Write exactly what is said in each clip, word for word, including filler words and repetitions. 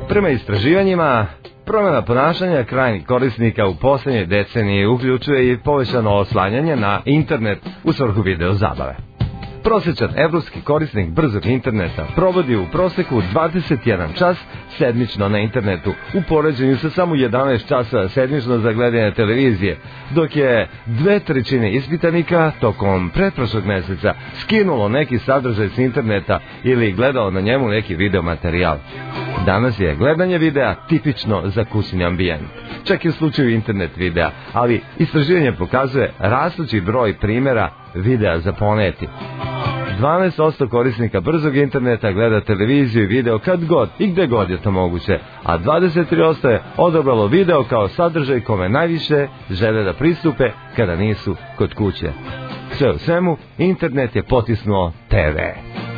Prema istraživanjima, promjena ponašanja krajnjih korisnika u posljednje decenije uključuje i povećano oslanjanje na internet u svrhu video zabave. Prosječan evropski korisnik brzog interneta provodi u proseku dvadeset jedan čas sedmično na internetu, u poređenju sa samo jedanaest časa sedmično za gledanje televizije, dok je dve trećine ispitanika tokom pretprošlog mjeseca skinulo neki sadržaj s interneta ili gledalo na njemu neki video materijal. Danas je gledanje videa tipično za kućni ambijent, čak i u slučaju internet videa, ali istraživanje pokazuje rastući broj primjera videa za poneti. dvanaest posto korisnika brzog interneta gleda televiziju i video kad god i gde god je to moguće, a dvadeset tri posto je odabralo video kao sadržaj kome najviše žele da pristupe kada nisu kod kuće. Sve u svemu, internet je potisnuo te ve.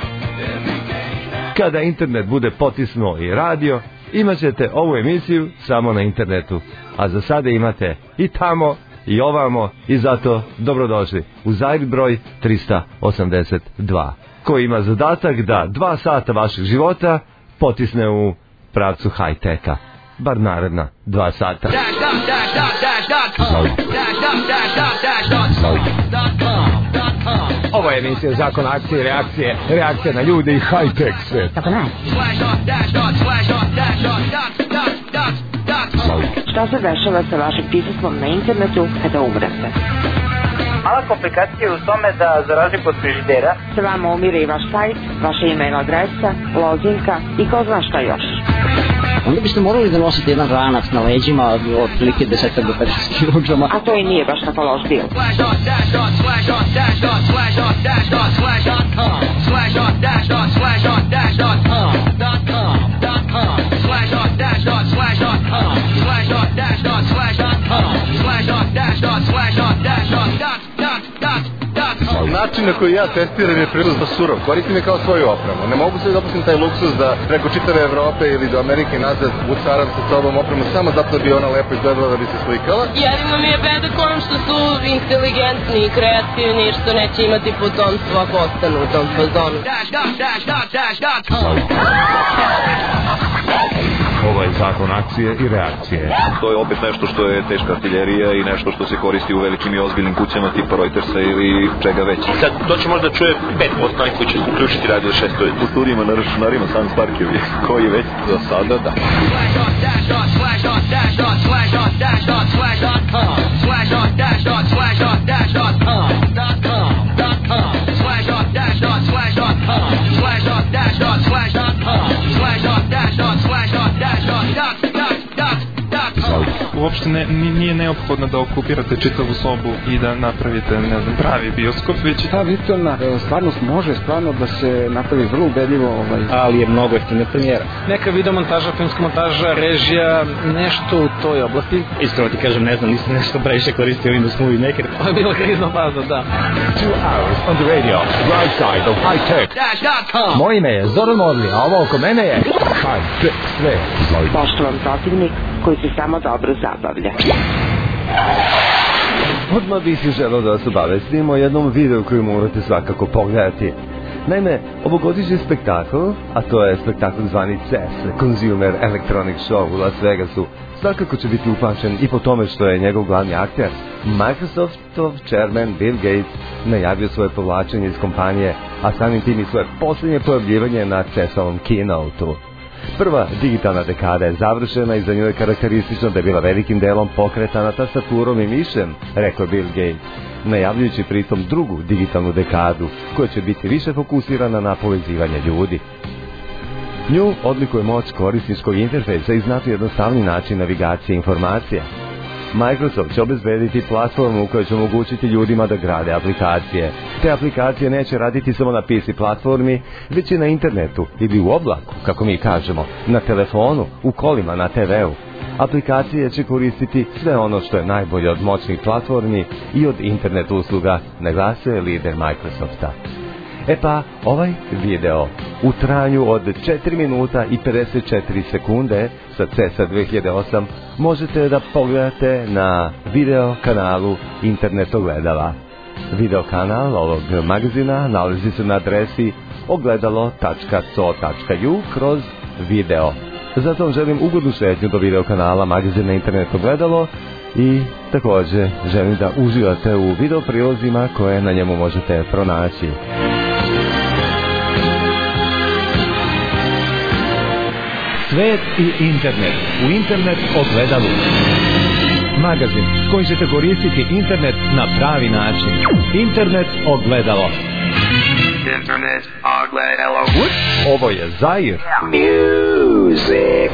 Kada internet bude potisnuo i radio, imat ćete ovu emisiju samo na internetu, a za sada imate i tamo i ovamo, i zato dobrodošli u Zair broj trista osamdeset dva, koji ima zadatak da dva sata vašeg života potisne u pravcu high-teka. Bar naredna dva sata. Ovo je emisija Zakon akcije i reakcije, reakcija na ljude i high-tech svet. Tako ne. Šta se dešava sa vašim prisustvom na internetu kada umrete? Mala komplikacija je u tome da, za razliku od frižidera, se vama umire i vaš sajt, vaša email adresa, lozinka i ko zna šta još. Onda biste morali da nosite jedan ranac na leđima od otprilike deset do pedeset kilograma. A to i nije baš tako loš bil. Način na koji ja testiram je prilično surov. Koristim je kao svoju opremu. Ne mogu se dopustim taj luksuz da preko čitave Evrope ili do Amerike nazad ucaram sa sobom opremu samo zato da bi ona lepo izgledala, da bi se slikala. Jedino mi je beda kojom što su inteligentni i kreativni, što neće imati potomstvo ako ostanu u tom fazonu. Ovo je Zakon akcije i reakcije. To je opet nešto što je teška artiljerija i nešto što se koristi u velikim i ozbiljnim kućama tipa Reutersa ili čega već. Sad to će možda čuje pet posto onih koji će uključiti radio šest. U studijima na računarima Sans Parkevi, koji već za sada da. Uopšte ne, nije neophodno da okupirate čitavu sobu i da napravite, ne znam, pravi bioskop, već ta virtualna stvarnost može stvarno da se napravi vrlo ubedljivo, ovaj, ali je mnogo jeftina premijera. Neka videomontaža, filmska montaža, režija, nešto u toj oblasti. Iskreno ti kažem, ne znam, nisam nešto previše koristio Windows Movie Maker. Ovo je bila krizna faza, da. Two hours on the radio, right side of high tech. Moje ime je Zoran Orli, a ovo oko mene je high tech sve. Poštovan protivnik koji se samo dobro zabavlja. Odmah bih si želeo da vas obavestim o jednom videu koji morate svakako pogledati. Naime, ovogodišnji spektakl, a to je spektakl zvani C E S, Consumer Electronic Show u Las Vegasu, svakako će biti upamćen i po tome što je njegov glavni akter, Microsoftov chairman Bill Gates, najavio svoje povlačenje iz kompanije, a samim tim i svoje posljednje pojavljivanje na C E S-ovom keynote-u. Prva digitalna dekada je završena i za nju je karakteristično da je bila velikim delom pokretana tastaturom i mišem, rekao Bill Gates, najavljujući pritom drugu digitalnu dekadu, koja će biti više fokusirana na povezivanje ljudi. Nju odlikuje moć korisničkog interfejsa i znatno jednostavni način navigacije informacija. Microsoft će obezbediti platformu koja će omogućiti ljudima da grade aplikacije. Te aplikacije neće raditi samo na P C platformi, već i na internetu ili u oblaku, kako mi kažemo, na telefonu, u kolima, na te ve u. Aplikacije će koristiti sve ono što je najbolje od moćnih platformi i od internet usluga, naglasio lider Microsofta. E pa, ovaj video u trajanju od četiri minuta i pedeset četiri sekunde sa C E S-a dve hiljade osam možete da pogledate na video kanalu Internet ogledala. Video kanal ovog magazina nalazi se na adresi ogledalo tačka co tačka ju kroz video. Zato vam želim ugodnu šetnju do video kanala Magazina Internet Ogledalo i također želim da uživate u video prilozima koje na njemu možete pronaći. Svet i internet u Internet Ogledalu. Magazin s kojim ćete koristiti internet na pravi način. Internet Ogledalo. Internet Ogledalo. Ovo je Zair. Music.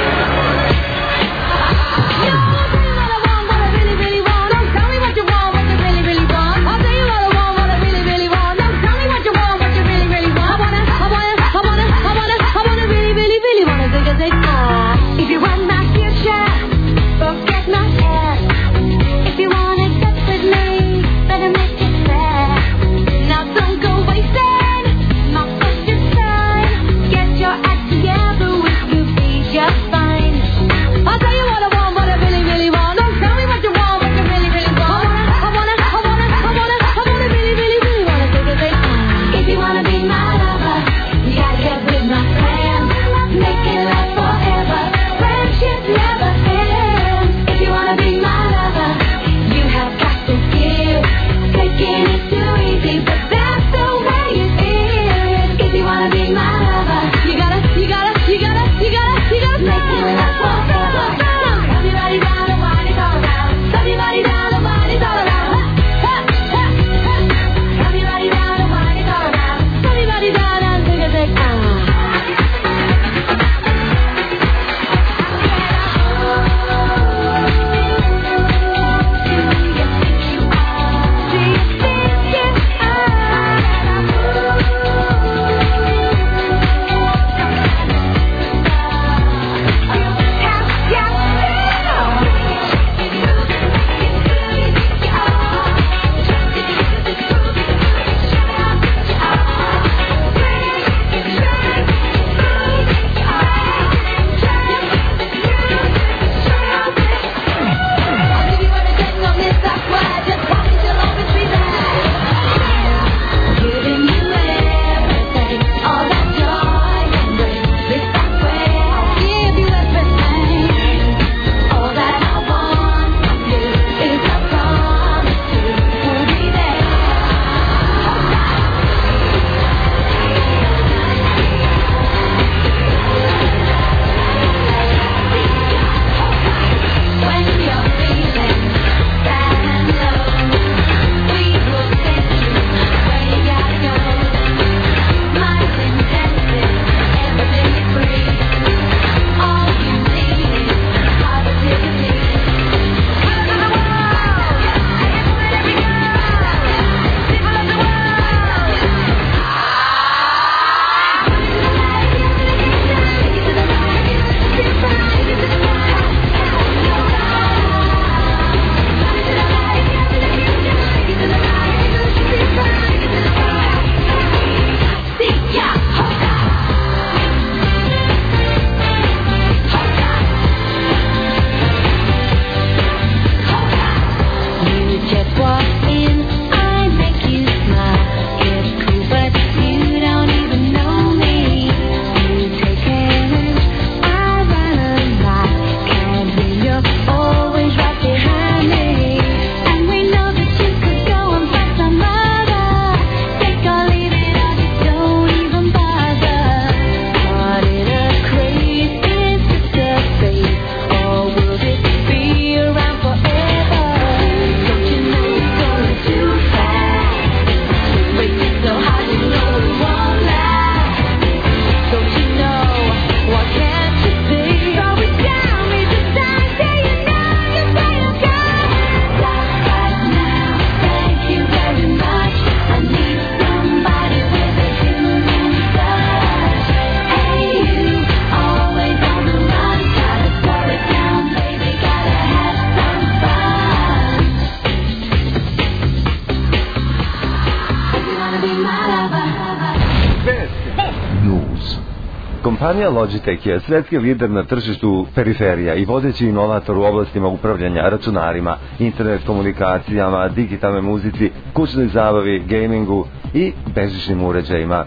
Kompanija Logitech je svetski lider na tržištu periferija i vodeći inovator u oblastima upravljanja računarima, internet komunikacijama, digitalnoj muzici, kućnoj zabavi, gamingu i bežičnim uređajima.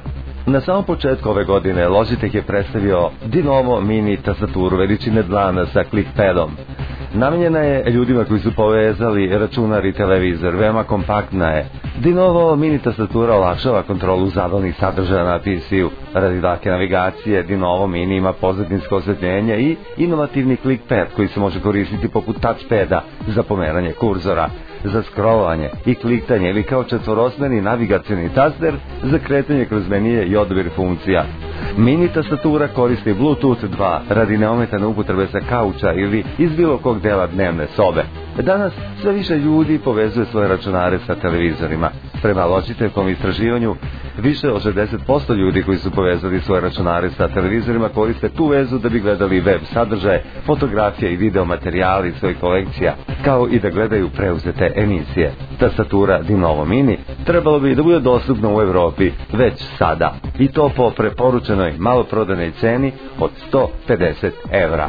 Na samom početku ove godine Logitech je predstavio Dinovo mini tastaturu veličine dlana sa clickpadom. Namenjena je ljudima koji su povezali računar i televizor, veoma kompaktna je. Dinovo mini tastatura olakšava kontrolu zabavnih sadržaja na P C-u. Radi lake navigacije, Dinovo mini ima pozadinsko osvetljenje i inovativni clickpad koji se može koristiti poput touchpada za pomeranje kurzora, za scrollovanje i kliktanje ili kao četvorosmerni navigacioni taster za kretanje kroz menije i odabir funkcija. Mini tastatura koristi Bluetooth dva radi neometane upotrebe sa kauča ili iz bilo kog dela dnevne sobe. Danas sve više ljudi povezuje svoje računare sa televizorima. Prema Logitechom istraživanju, više od šezdeset posto ljudi koji su povezali svoje računare sa televizorima koriste tu vezu da bi gledali web sadržaje, fotografije i video materijali iz svojih kolekcija, kao i da gledaju preuzete emisije. Tastatura Dinovo mini trebalo bi da bude dostupna u Evropi već sada, i to po preporučenoj maloprodanoj ceni od sto pedeset evra.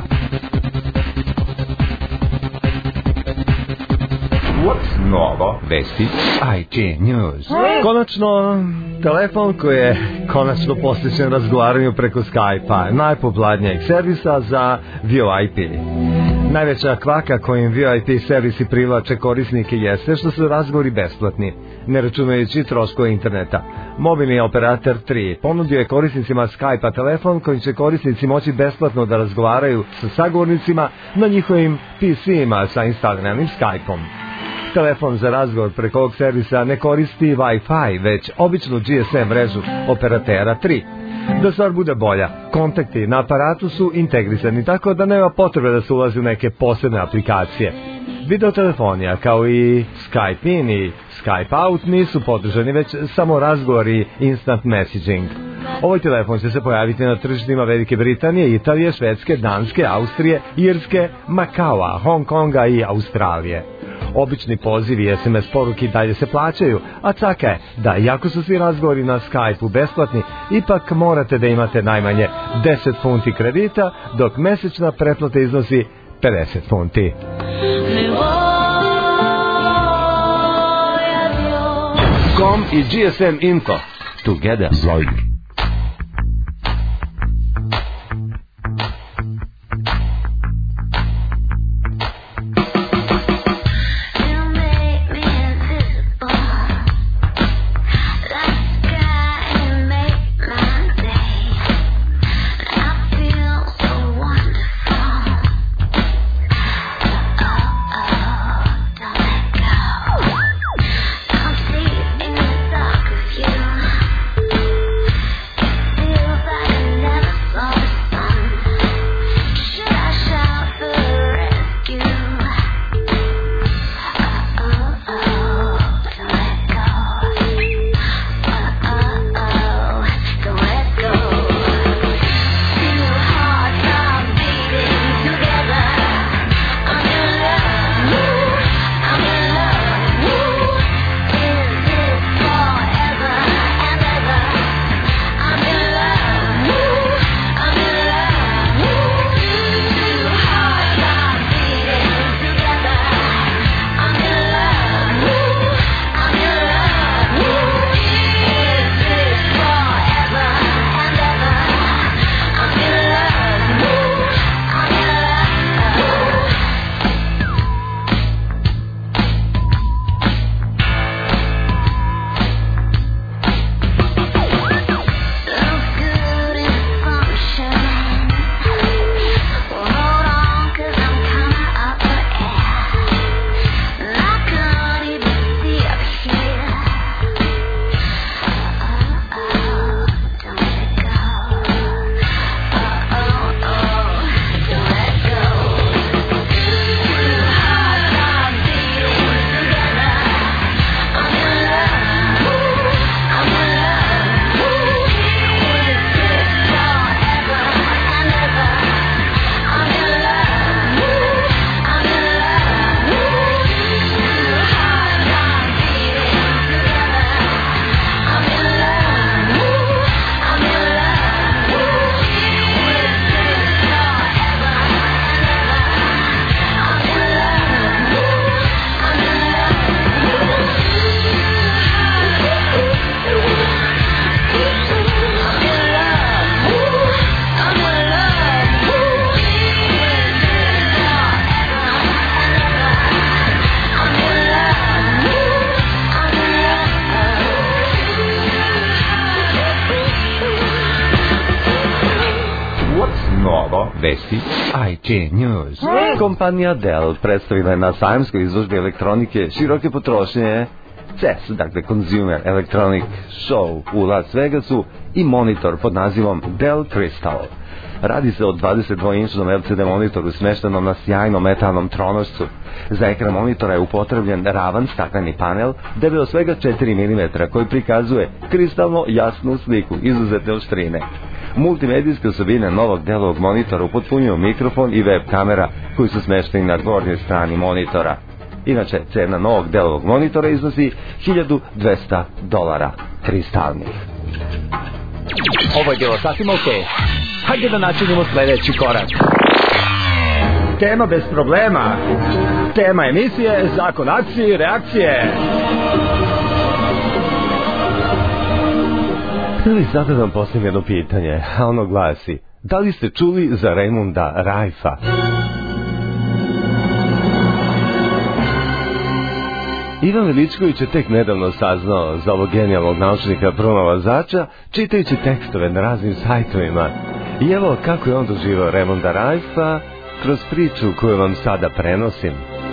What's novo? Vesti I T News. Konačno, telefon koji je konačno posvećen razgovaranju preko Skype-a, najpopularnijeg servisa za V O I P. Najveća kvaka kojim V O I P servisi privlače korisnike jeste što su razgovori besplatni, ne računajući troškove interneta. Mobilni operator tri ponudio je korisnicima Skype-a telefon kojim će korisnici moći besplatno da razgovaraju sa sagovornicima na njihovim P C-ima sa instaliranim Skype-om. Telefon za razgovor preko ovog servisa ne koristi Wi-Fi, već običnu G S M mrežu operatera tri. Da stvar bude bolja, kontakti na aparatu su integrisani tako da nema potrebe da se ulazi u neke posebne aplikacije. Videotelefonija kao i Skype in i Skype out nisu podržani, već samo razgovor i instant messaging. Ovaj telefon će se pojaviti na tržištima Velike Britanije, Italije, Švedske, Danske, Austrije, Irske, Makaua, Hong Konga i Australije. Obični pozivi i S M S poruki dalje se plaćaju, a caka je da iako su svi razgovori na Skype-u besplatni, ipak morate da imate najmanje deset funti kredita, dok mesečna pretplata iznosi pedeset funti. Com i G S M Info Together. Zoj. Sports, Novo, Vesti, I T News. Kompanija Dell predstavila je na sajamskoj izložbi elektronike široke potrošnje C E S, dakle Consumer Electronic Show u Las Vegasu, i monitor pod nazivom Dell Crystal. Radi se o dvadesetdvoinčnom L C D monitoru smeštenom na sjajnom metalnom tronošcu. Za ekran monitora je upotrebljen ravan stakleni panel debeo svega četiri milimetra koji prikazuje kristalno jasnu sliku izuzetne oštrine. Multimedijske osobine novog Dellovog monitora upotpunjuju mikrofon i web kamera koji su smešteni na gornjoj strani monitora. Inače, cena novog Dellovog monitora iznosi hiljadu dvesta dolara kristalnih. Ovo je bilo sasvim ok. Hajde da načinimo sljedeći korak. Tema bez problema. Tema emisije, zakon akcije i reakcije. Htjeli sada da vam postavim jedno pitanje, a ono glasi: da li ste čuli za Raymonda Raifa? Ivan Veličković je tek nedavno saznao za ovog genijalnog naučnika pronalazača, čitajući tekstove na raznim sajtovima. I evo kako je on doživao Raymonda Raifa kroz priču koju vam sada prenosim.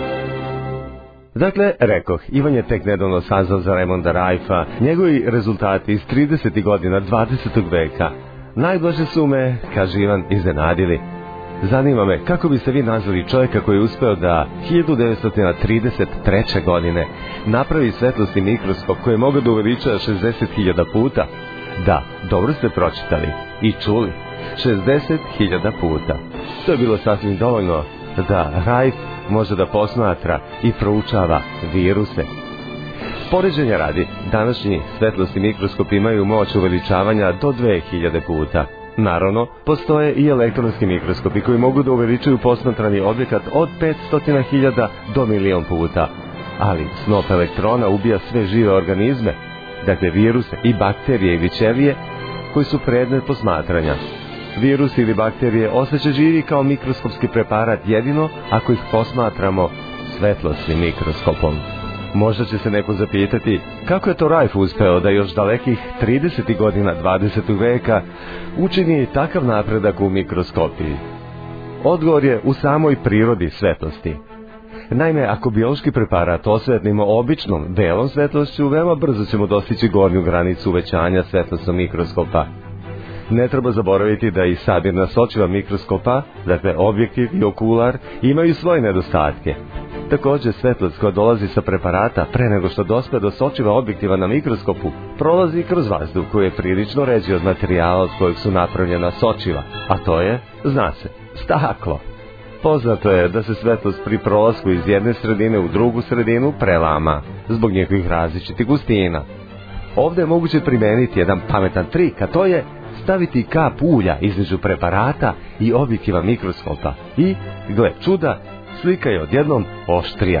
Dakle, rekoh, Ivan je tek nedavno saznao za Raymonda Raifa, njegovi rezultati iz tridesetih godina dvadesetog veka. Najblaže su me, kaže Ivan, iznenadili. Zanima me kako biste vi nazvali čovjeka koji je uspeo da hiljadu devetsto trideset treće. godine napravi svetlosni mikroskop koji je mogao da uveliča šezdeset hiljada puta. Da, dobro ste pročitali i čuli. šezdeset hiljada puta. To je bilo sasvim dovoljno da Raif može da posmatra i proučava viruse. Poređenja radi, današnji svetlosni mikroskopi imaju moć uveličavanja do dve hiljade puta. Naravno, postoje i elektronski mikroskopi koji mogu da uveličaju posmatrani objekat od petsto hiljada do milion puta. Ali snop elektrona ubija sve žive organizme, dakle viruse i bakterije ili ćelije koji su predmet posmatranja. Virus ili bakterije ostaće živi kao mikroskopski preparat jedino ako ih posmatramo svetlosnim mikroskopom. Možda će se neko zapitati kako je to Raif uspeo da još dalekih tridesetih godina dvadesetog veka učini takav napredak u mikroskopiji. Odgovor je u samoj prirodi svetlosti. Naime, ako biološki preparat osvetlimo običnom belom svetlošću, veoma brzo ćemo dostići gornju granicu uvećanja svetlosnog mikroskopa. Ne treba zaboraviti da i sabirna sočiva mikroskopa, dakle objektiv i okular, imaju svoje nedostatke. Također, svetlost koja dolazi sa preparata pre nego što dospe do sočiva objektiva na mikroskopu prolazi kroz vazduh koji je prilično ređi od materijala od kojeg su napravljena sočiva, a to je, zna se, staklo. Poznato je da se svetlost pri prolasku iz jedne sredine u drugu sredinu prelama zbog njihovih različitih gustina. Ovdje je moguće primeniti jedan pametan trik, a to je staviti kap ulja između preparata i objektiva mikroskopa i, gle čuda, slika je odjednom oštrija.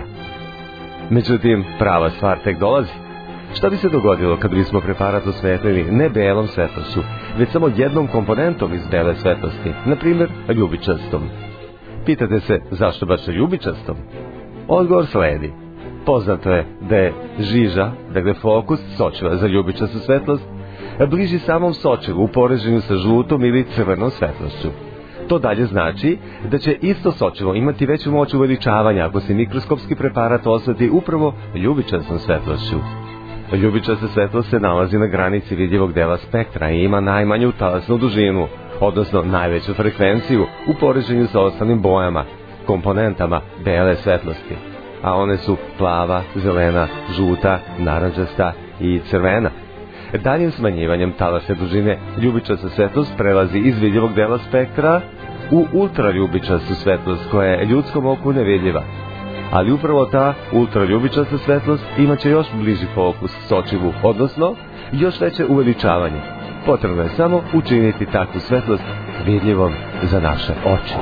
Međutim, prava stvar tek dolazi. Šta bi se dogodilo kad bismo preparat osvetlili ne belom svetlošću, već samo jednom komponentom iz bele svetlosti, na primjer ljubičastom? Pitate se zašto baš ljubičastom? Odgovor sledi. Poznato je da je žiža, dakle fokus sočiva za ljubičastu svetlost, bliži samom sočivu u poređenju sa žutom ili crvenom svetlošću. To dalje znači da će isto sočivo imati veću moć uveličavanja ako se mikroskopski preparat osvetli upravo ljubičastom svetlošću. Ljubičasta svetlost se nalazi na granici vidljivog dela spektra i ima najmanju talasnu dužinu, odnosno najveću frekvenciju u poređenju sa ostalim bojama, komponentama bele svetlosti. A one su plava, zelena, žuta, narančasta i crvena. Daljim smanjivanjem talasne dužine ljubičasta svetlost prelazi iz vidljivog dela spektra u ultraljubičastu svetlost koja je ljudskom oku nevidljiva. Ali upravo ta ultraljubičasta svetlost imaće još bliži fokus sočivu, odnosno još veće uveličavanje. Potrebno je samo učiniti takvu svetlost vidljivom za naše oči.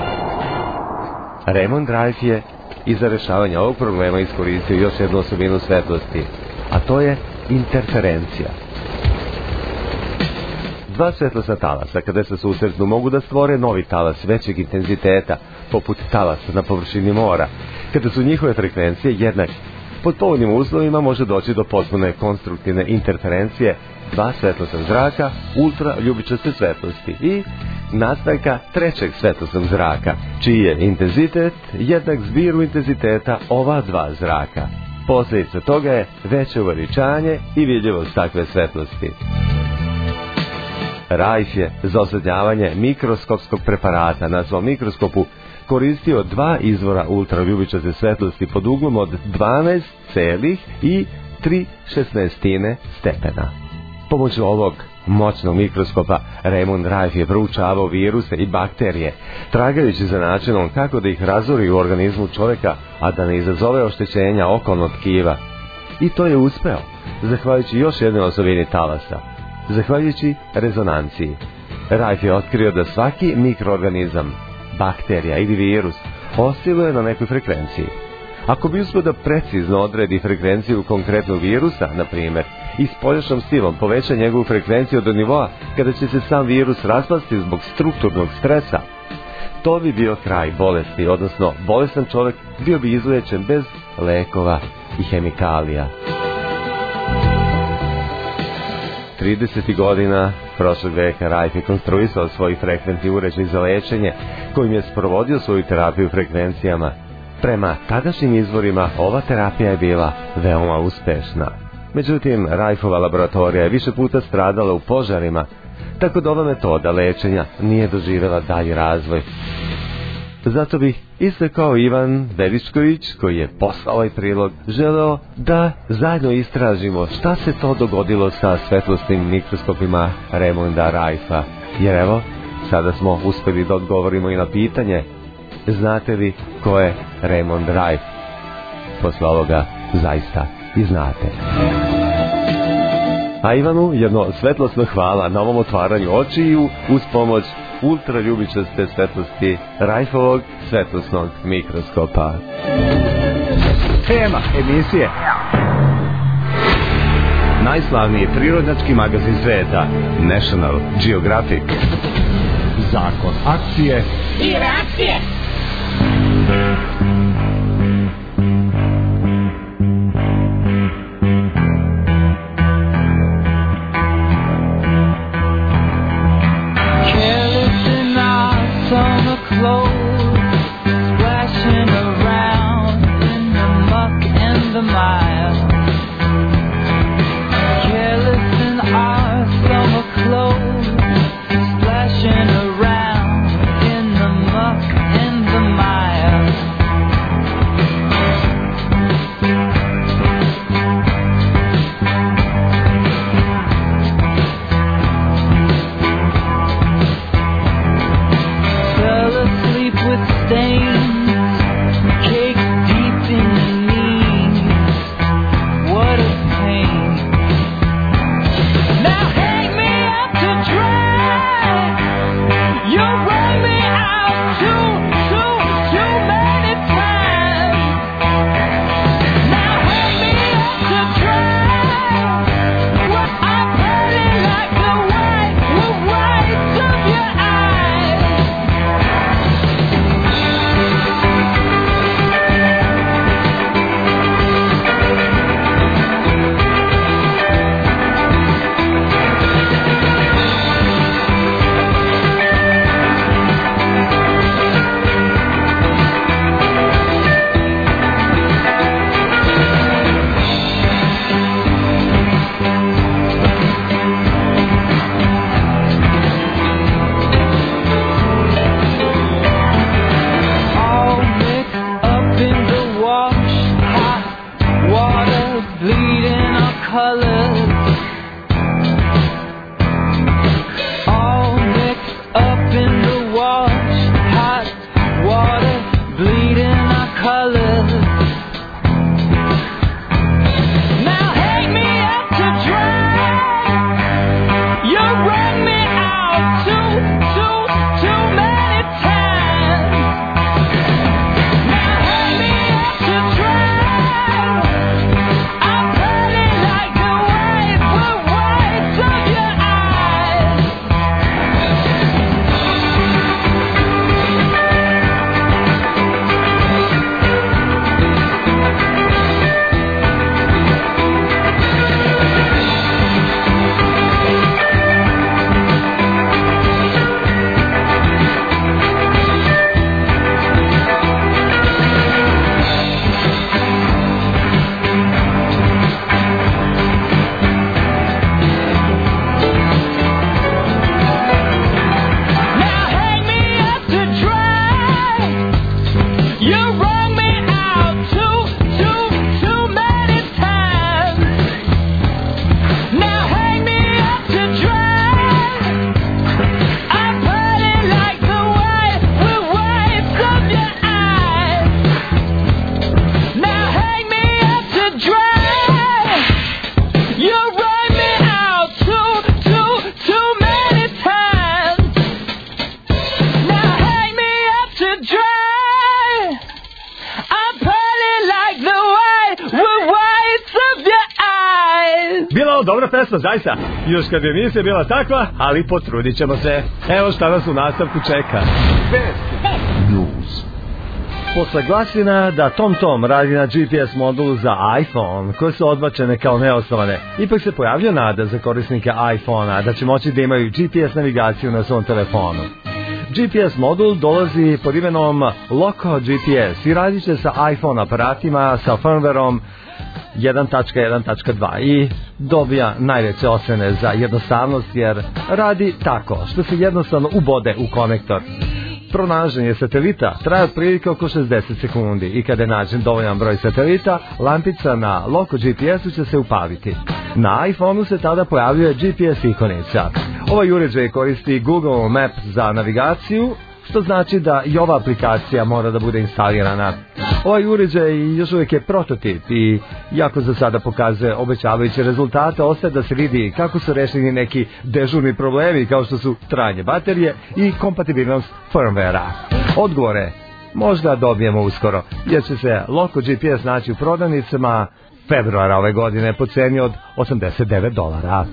Raymond Raif je i za rešavanje ovog problema iskoristio još jednu osobinu svetlosti, a to je interferencija. Dva svetlosna talasa kada se susretnu mogu da stvore novi talas većeg intenziteta, poput talasa na površini mora, kada su njihove frekvencije jednake. Pod povoljnim uslovima može doći do potpune konstruktivne interferencije dva svetlosna zraka ultraljubičaste svetlosti i nastanka trećeg svetlosnog zraka, čiji je intenzitet jednak zbiru intenziteta ova dva zraka. Posljedica toga je veće uveličanje i vidljivost takve svetlosti. Rajf je za osvetljavanje mikroskopskog preparata na svom mikroskopu koristio dva izvora ultraljubičaste svetlosti pod uglom od dvanaest celih i tri šesnaestine stepena. Pomoću ovog moćnog mikroskopa Raymond Rajf je proučavao viruse i bakterije, tragajući za načinom kako da ih razori u organizmu čovjeka, a da ne izazove oštećenja okolnog tkiva. I to je uspeo, zahvaljujući još jednoj osobini talasa, zahvaljujući rezonanciji. Rajf je otkrio da svaki mikroorganizam, bakterija ili virus, osciluje na nekoj frekvenciji. Ako bi uspio da precizno odredi frekvenciju konkretnog virusa, na primjer, i spoljašnjom silom poveća njegovu frekvenciju do nivoa kada će se sam virus raspasti zbog strukturnog stresa, to bi bio kraj bolesti, odnosno bolestan čovjek bio bi izliječen bez lekova i hemikalija. tridesetih godina prošlog veka Rajf je konstruisao svoj frekventni uređaj za lečenje, kojim je sprovodio svoju terapiju frekvencijama. Prema tadašnjim izvorima, ova terapija je bila veoma uspešna. Međutim, Rajfova laboratorija je više puta stradala u požarima, tako da ova metoda lečenja nije doživjela dalji razvoj. Zato bih, isto kao Ivan Veličković, koji je poslao ovaj prilog, želeo da zajedno istražimo šta se to dogodilo sa svetlosnim mikroskopima Raymonda Rajfa. Jer evo, sada smo uspjeli da odgovorimo i na pitanje: znate li ko je Raymond Rajf? Posle ovoga zaista i znate. A Ivanu jedno svetlosno hvala na ovom otvaranju očiju uz pomoć ultraljubičaste svetlosti Rajfovog svetlosnog mikroskopa. Tema emisije: najslavniji prirodnjački magazin sveta, National Geographic. Zakon akcije i reakcije. pesma, zaista. Još kad bi emisija bila takva, ali potrudit ćemo se. Evo šta nas u nastavku čeka. Best News. Posle glasina da TomTom radi na G P S modulu za iPhone, koje su odbačene kao neosnovane, ipak se pojavlja nada za korisnike iPhone-a da će moći da imaju G P S navigaciju na svom telefonu. G P S modul dolazi pod imenom Loco G P S i radit će sa iPhone aparatima sa firmwareom jedan tačka jedan tačka dva i dobija najveće ocene za jednostavnost jer radi tako što se jednostavno ubode u konektor. Pronaženje satelita traje otprilike oko šezdeset sekundi i kada je nađen dovoljan broj satelita, lampica na Loco G P S-u će se upaliti. Na iPhone-u se tada pojavljuje G P S ikonica. Ovaj uređaj koristi Google Maps za navigaciju, što znači da i ova aplikacija mora da bude instalirana. Ovaj uređaj još uvijek je prototip i iako za sada pokazuje obećavajuće rezultate, ostaje da se vidi kako su rešeni neki dežurni problemi kao što su trajanje baterije i kompatibilnost firmwarea. Odgovore možda dobijemo uskoro, jer će se Loco G P S naći u prodavnicama februara ove godine po ceni od osamdeset devet dolara.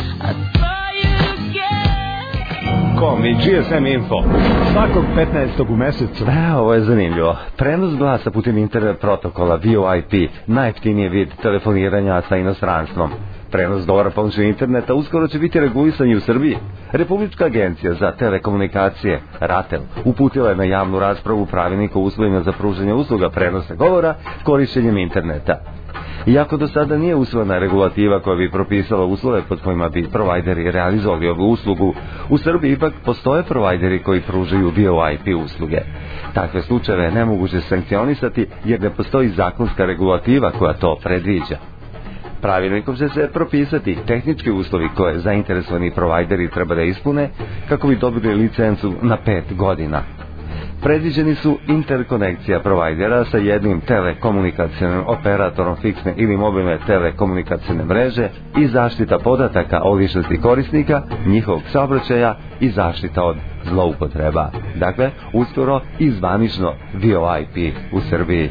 Com i G S M Info svakog petnaestog u mesecu. E, ovo je zanimljivo. Prenos glasa putem internet protokola V O I P, najjeftiniji vid telefoniranja sa inostranstvom. Prenos dolara pomoću interneta uskoro će biti regulisan i u Srbiji. Republička agencija za telekomunikacije, RATEL, uputila je na javnu raspravu pravilnik o uslovima za pružanje usluga prenosa govora korišćenjem interneta. Iako do sada nije usvojena regulativa koja bi propisala uslove pod kojima bi provajderi realizovali ovu uslugu, u Srbiji ipak postoje provajderi koji pružaju V O I P usluge. Takve slučajeve nemoguće sankcionisati jer ne postoji zakonska regulativa koja to predviđa. Pravilnikom će se propisati tehnički uslovi koje zainteresovani provajderi treba da ispune kako bi dobili licencu na pet godina. Predviđeni su interkonekcija provajdera sa jednim telekomunikacionim operatorom fiksne ili mobilne telekomunikacione mreže i zaštita podataka o ličnosti korisnika, njihovog saobraćaja i zaštita od zloupotreba. Dakle, uskoro i zvanično V O I P u Srbiji.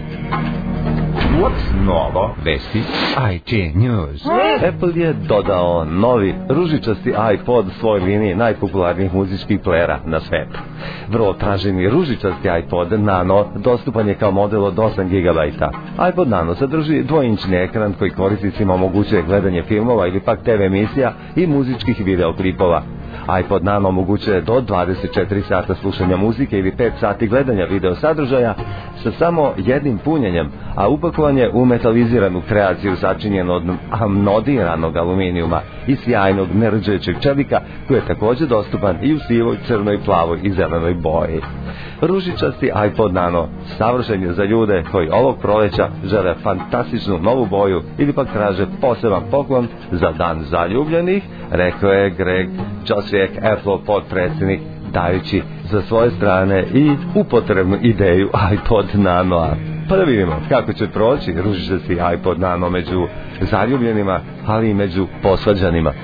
What's novo? Vesti I T News. Apple je dodao novi ružičasti iPod svoj liniji najpopularnijih muzičkih plejera na svetu. Vrlo traženi ružičasti iPod Nano dostupan je kao model od osam gigabajta. iPod Nano sadrži dvoinčni ekran koji korisnicima omogućuje gledanje filmova ili pak T V emisija i muzičkih videoklipova. iPod Nano omogućuje do dvadeset četiri sata slušanja muzike ili pet sati gledanja video sadržaja sa samo jednim punjenjem, a upakovan je u metaliziranu kreaciju sačinjenu od amnodiranog aluminijuma i sjajnog nerđećeg čelika koji je također dostupan i u sivoj, crnoj, plavoj i zelenoj boji. Ružičasti iPod Nano savršen je za ljude koji ovog proleća žele fantastičnu novu boju ili pak traže poseban poklon za dan zaljubljenih, rekao je Greg Joswiak, Apple potpredsjednik, dajući za svoje strane i upotrebnu ideju iPod Nano-a. Pa da vidimo kako će proći ružičasti iPod Nano među zaljubljenima, ali i među posvađanima.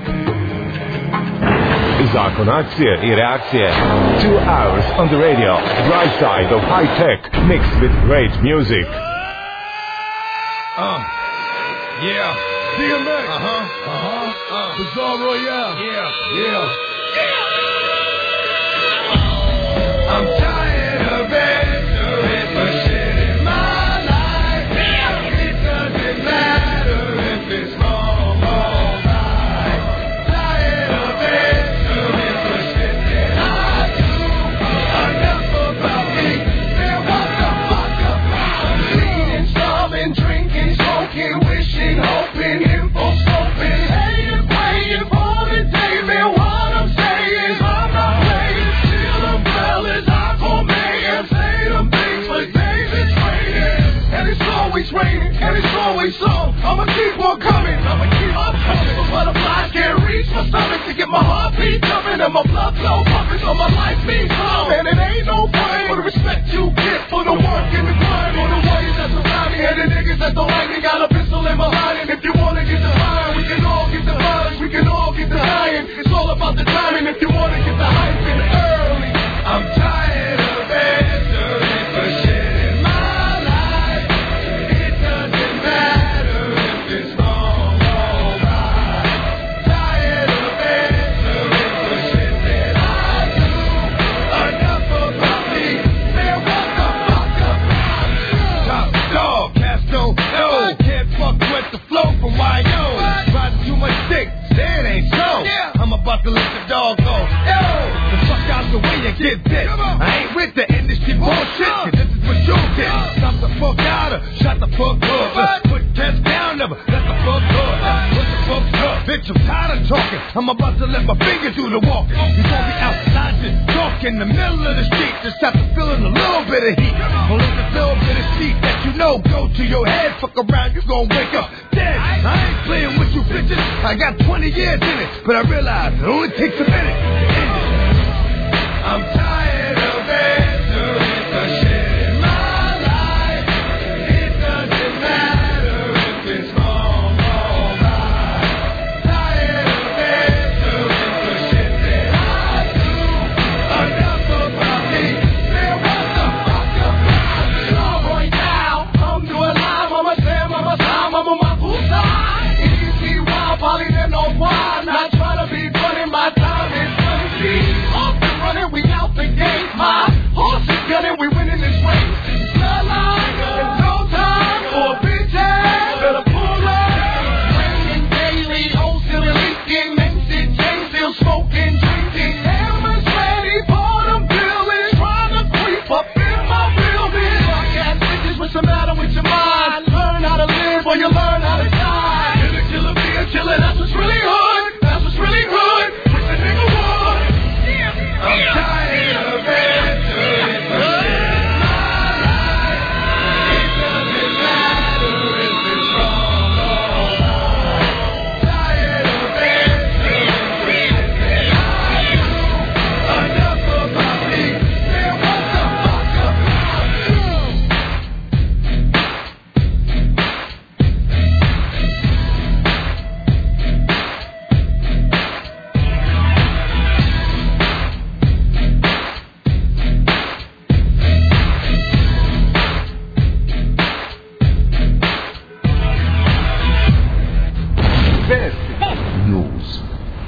Zakon akcije i reakcije. Two hours on the radio. Right side of high tech mixed with great music. Uh, yeah. D M X. Uh-huh. Uh-huh. Uh. Bizarre Royale. Yeah. Yeah. Yeah. I'm tired of answering for shit in my life. Yeah. It doesn't matter if it's wrong or right. Tired of answering for shit that I do. Enough about me. Then what the fuck about me? Eating, starving, drinking, smoking, wishing, hoping, info scoping, hating, praying for the day. Man, what I'm saying is I'm not playing. Still umbrellas, Aquaman. Say them things for days it's raining. And it's always raining, and it's always so. I'ma keep on coming, I'ma keep on coming. But butterflies can't reach my stomach to get my heartbeat jumping and my blood flow pumping, so my life means slow. And it ain't no fun for the respect you get for the work and the grind. For the warriors that surround me and the niggas that don't like me. Got a pistol in my hand, and if you wanna get the fire, we can all get the violence, we can all get the dying. It's all about the timing. If you wanna get the hype in early, I'm tired of answering for shit in my life. It doesn't matter if it's wrong or right. get dead. I ain't with the industry bullshit. This is what you get. Stop the fuck out or shut the fuck up. Put cats down, never let the fuck up. What the fuck's up? Bitch, I'm tired of talking. I'm about to let my fingers do the walking. You won't be outside just talk in the middle of the street. Just have to feel in a little bit of heat. Well, it's a little bit of heat that you know go to your head. Fuck around, you gon' wake up dead. I ain't playing with you bitches. I got twenty years in it, but I realize it only takes a minute to end it. I'm tired of answering the shit in my life. It doesn't matter if it's wrong or right. Tired of answering the shit that I do. Enough about me. Man, what the fuck about me? Oh, boy, now come to a line. Mama say, mama say, mama my puta. Easy, wild, poly, then no one. Not trying to be funny, my time is funny. Off and running, we out the game. My horse is gunning, we winning this race. Bloodline, there's no time for bitches. Better pull up. Raining daily, hoes still leaking. Mixed chain still smoking, drinking. Hammers ready for them billings. Trying to creep up in my building. Fuck ass bitches, what's the matter with your mind? Learn how to live or you learn how to die. Killer, killer, beer, killer, that's what's really hood. That's what's really good. Push the nigga wood. I'm tired of answering the shit in my life. It doesn't matter if it's wrong or right. Tired of answering the shit that I do. Enough about me. Man, what the fuck about you? News.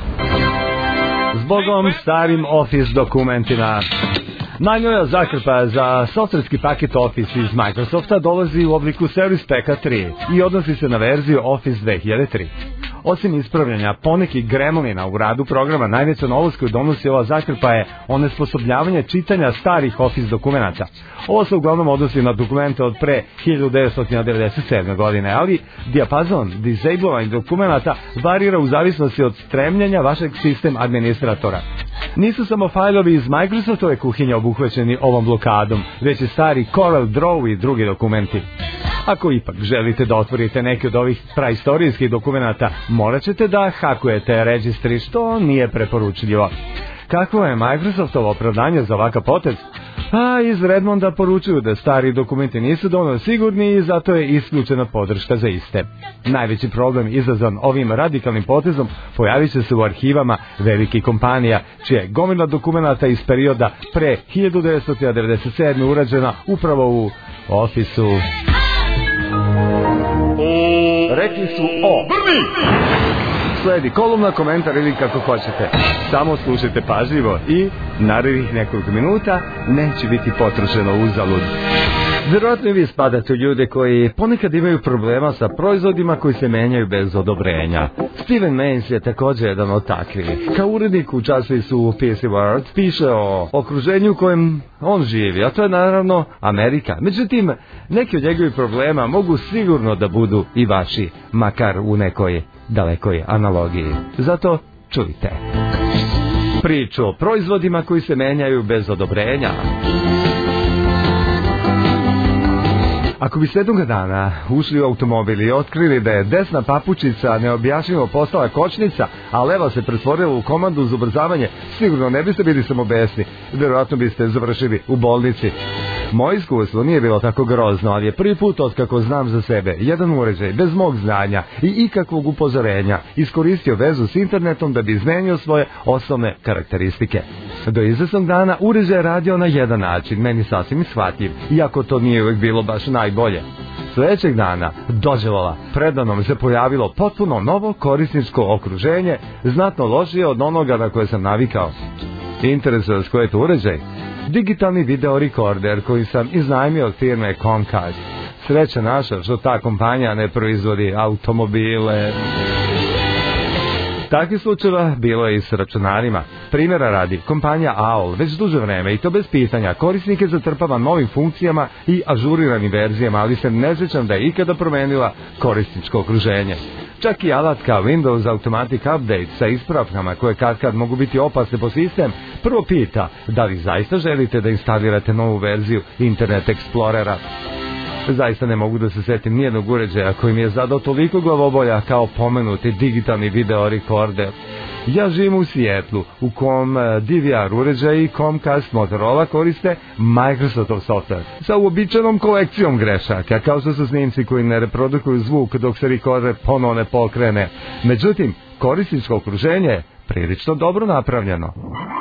Zbogom starim Office dokumentima. Najnovija zakrpa za softverski paket Office iz Microsofta dolazi u obliku Service Packa tri i odnosi se na verziju Office dve hiljade tri. Osim ispravljanja ponekih gremlina u radu programa, najveća novost koju donosi ova zakrpa je onesposobljavanje čitanja starih Office dokumenata. Ovo se uglavnom odnosi na dokumente od pre hiljadu devetsto devedeset sedme. godine, ali dijapazon disablovanih dokumenata varira u zavisnosti od stremljenja vašeg sistem administratora. Nisu samo fajlovi iz Microsoftove kuhinje obuhvaćeni ovom blokadom, već i stari Corel Draw i drugi dokumenti. Ako ipak želite da otvorite neki od ovih praistorijskih dokumenata, morat ćete da hakujete registry, što nije preporučljivo. Kakvo je Microsoftovo opravdanje za ovakav potez? A iz Redmonda poručuju da stari dokumenti nisu dovoljno sigurni i zato je isključena podrška za iste. Najveći problem izazvan ovim radikalnim potezom pojavit će se u arhivama velikih kompanija, čija je gomila dokumenata iz perioda pre hiljadu devetsto devedeset sedme. urađena upravo u Office-u. Rekli su o Brni! Sledi kolumna, komentar ili kako hoćete. Samo slušajte pažljivo i narednih nekoliko minuta neće biti potrošeno uzalud. Vjerojatno i vi spadate u ljude koji ponekad imaju problema sa proizvodima koji se menjaju bez odobrenja. Steven Mains je također jedan od takvih. Kao urednik u časopisu P C World piše o okruženju u kojem on živi, a to je naravno Amerika. Međutim, neki od njegovih problema mogu sigurno da budu i vaši, makar u nekoj dalekoj analogiji. Zato čujte. Priču o proizvodima koji se menjaju bez odobrenja. Ako biste jednog dana ušli u automobil i otkrili da je desna papučica neobjašnjivo postala kočnica, a leva se pretvorila u komandu za ubrzavanje, sigurno ne biste bili samo besni, vjerojatno biste završili u bolnici. Moje iskustvo nije bilo tako grozno, ali je prvi put otkako znam za sebe jedan uređaj bez mog znanja i ikakvog upozorenja iskoristio vezu s internetom da bi izmenio svoje osnovne karakteristike. Do izvesnog dana uređaj je radio na jedan način, meni sasvim shvatljiv, iako to nije uvijek bilo baš najbolje. Sljedećeg dana, dođevala, predano se pojavilo potpuno novo korisničko okruženje, znatno lošije od onoga na koje sam navikao. Interesuje vas koji je to uređaj? Digitalni video rekorder koji sam iznajmio od firme Comcast. Sreća naša što ta kompanija ne proizvodi automobile. Takvih slučajeva bilo je i s računarima. Primjera radi, kompanija A O L već duže vreme i to bez pitanja korisnike zatrpava novim funkcijama i ažuriranim verzijama, ali se ne sjećam da je ikada promenila korisničko okruženje. Čak i alat kao Windows Automatic Update sa ispravkama koje kad kad mogu biti opasne po sistem, prvo pita da li zaista želite da instalirate novu verziju Internet Explorera. Zaista ne mogu da se setim nijednog uređaja koji mi je zadao toliko glavobolja kao pomenuti digitalni video rekorder. Ja živim u Sijetlu, u kom D V R uređaji Comcast Motorola koriste Microsoftov software sa uobičajenom kolekcijom grešaka, kao što su snimci koji ne reprodukuju zvuk dok se rekorder ponovo ne pokrene. Međutim, korisničko okruženje je prilično dobro napravljeno.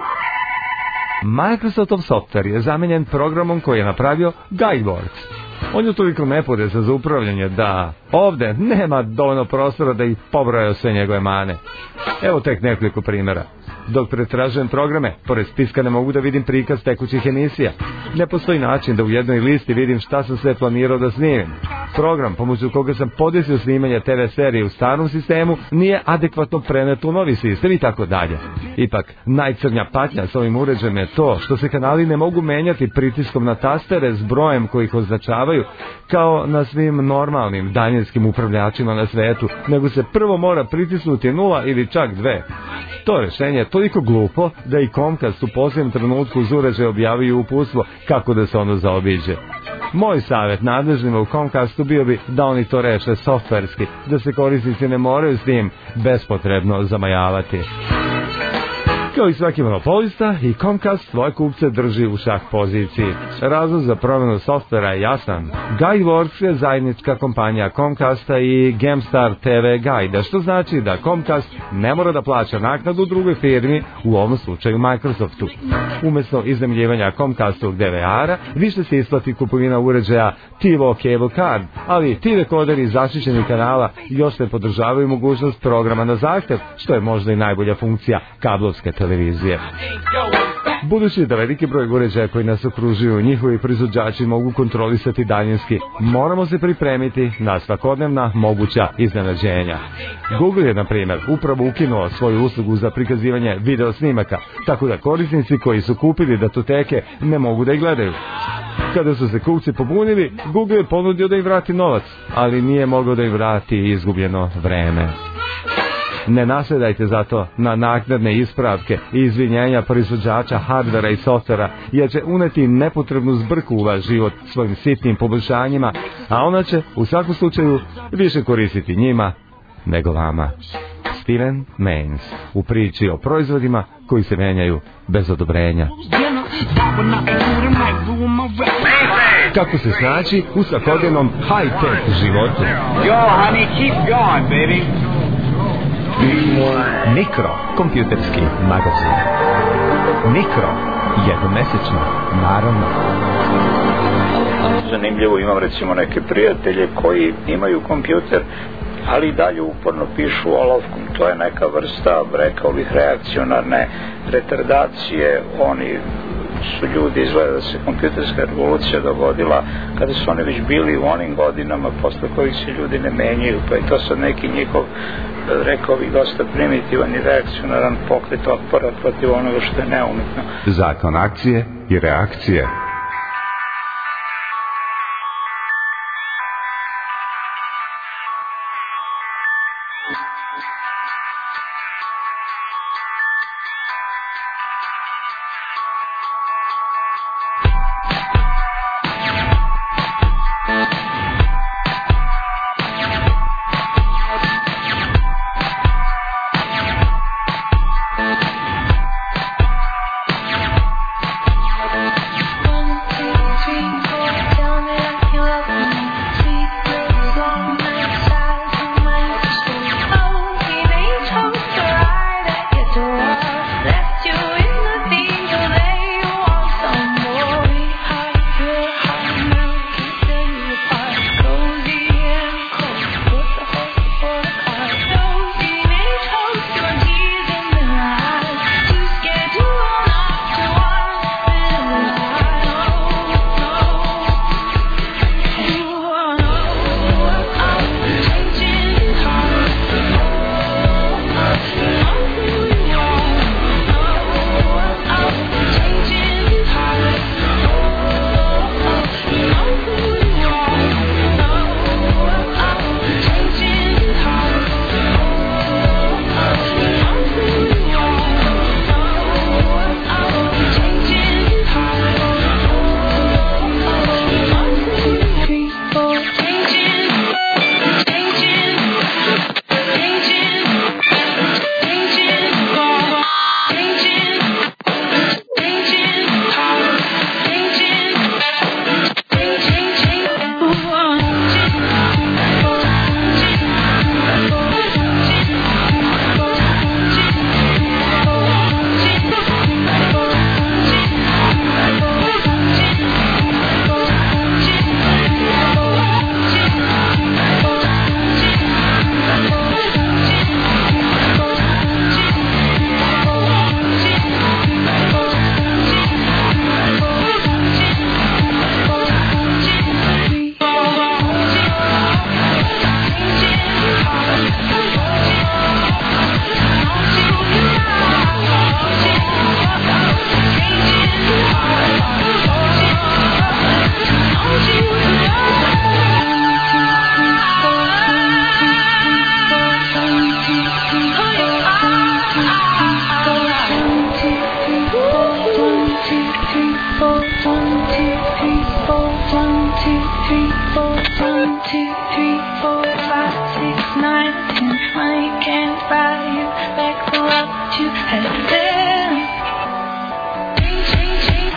Microsoftov software je zamenjen programom koji je napravio Guideworks. On je toliko nepodesan za upravljanje da ovde nema dovoljno prostora da ih pobrojao sve njegove mane. Evo tek nekoliko primjera. Dok pretražujem programe, pored spiska ne mogu da vidim prikaz tekućih emisija. Ne postoji način da u jednoj listi vidim šta sam sve planirao da snimim. Program pomoću koga sam podesio snimanje te ve serije u starom sistemu nije adekvatno prenet u novi sistem i tako dalje. Ipak, najcrnja patnja s ovim uređajem je to što se kanali ne mogu menjati pritiskom na tastere s brojem koji ih označavaju kao na svim normalnim daljinskim upravljačima na svetu, nego se prvo mora pritisnuti nula ili čak dve. To rešenje je toliko glupo da i Comcast u posljednjem trenutku uz uređaj objavio uputstvo kako da se ono zaobiđe. Moj savjet nadležnima u Comcastu bio bi da oni to reše softverski, da se korisnici ne moraju s tim bespotrebno zamajavati. Kao i svaki monopolista, i Comcast svoje kupce drži u šah poziciji. Razlog za promjenu softvera je jasan. Guideworks je zajednička kompanija Comcasta i Gemstar te ve Guide, što znači da Comcast ne mora da plaća naknadu drugoj firmi, u ovom slučaju Microsoftu. Umjesto iznajmljivanja Comcastovog de ve ara, više se isplati kupovina uređaja T ive o Cable Card, ali ti dekoderi zaštićenih kanala još ne podržavaju mogućnost programa na zahtev, što je možda i najbolja funkcija kablovske televizije. Budući da veliki broj uređaja koji nas okružuju njihovi proizvođači mogu kontrolisati daljinski, moramo se pripremiti na svakodnevna moguća iznenađenja. Google je, na primjer, upravo ukinuo svoju uslugu za prikazivanje video snimaka, tako da korisnici koji su kupili datoteke ne mogu da ih gledaju. Kada su se kupci pobunili, Google je ponudio da im vrati novac, ali nije mogao da im vrati izgubljeno vreme. Ne nasjedajte zato na naknadne ispravke i izvinjenja proizvođača hardvera i softvera, jer će uneti nepotrebnu zbrku u vaš život svojim sitnim poboljšanjima, a ona će u svakom slučaju više koristiti njima nego vama. Steven Mains u priči o proizvodima koji se menjaju bez odobrenja. Kako se snaći u svakodnevnom high-tech životu? Yo, honey, keep going, baby. Mikro, kompjuterski magazin. Mikro, jednomesečno, naravno. Zanimljivo, imam recimo neke prijatelje koji imaju kompjuter, ali i dalje uporno pišu olovkom. To je neka vrsta, rekao bih, reakcionarne retardacije. Oni su ljudi, izgleda da se kompjuterska revolucija dogodila kada su oni već bili u onim godinama posle kojih se ljudi ne menjaju, pa je to sad neki njihov, rekao bih, dosta primitivan i reakcionaran pokret otpora protiv onoga što je neumitno. Zakon akcije i reakcije. Oh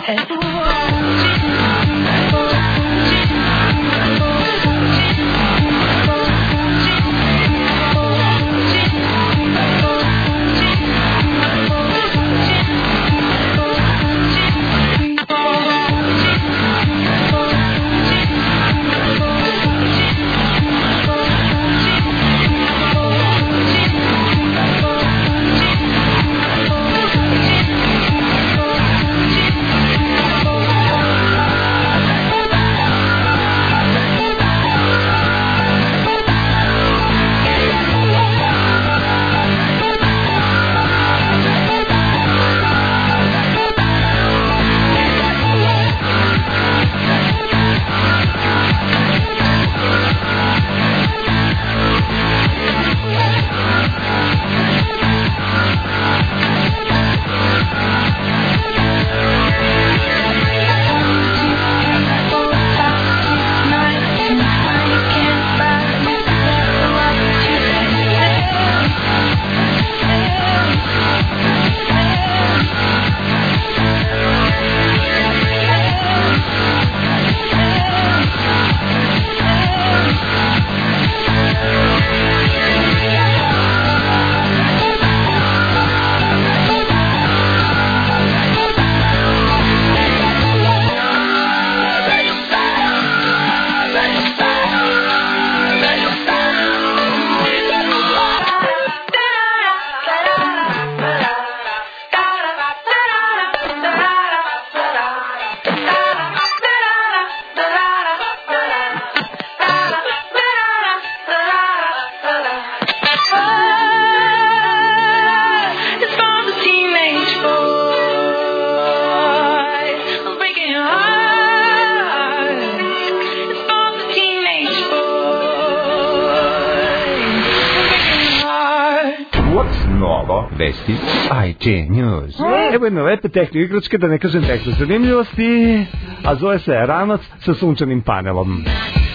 Vesti I T News. Evo jedne lepe tehno igračke, da ne kažem tehno zanimljivosti, a zove se ranac sa sunčanim panelom.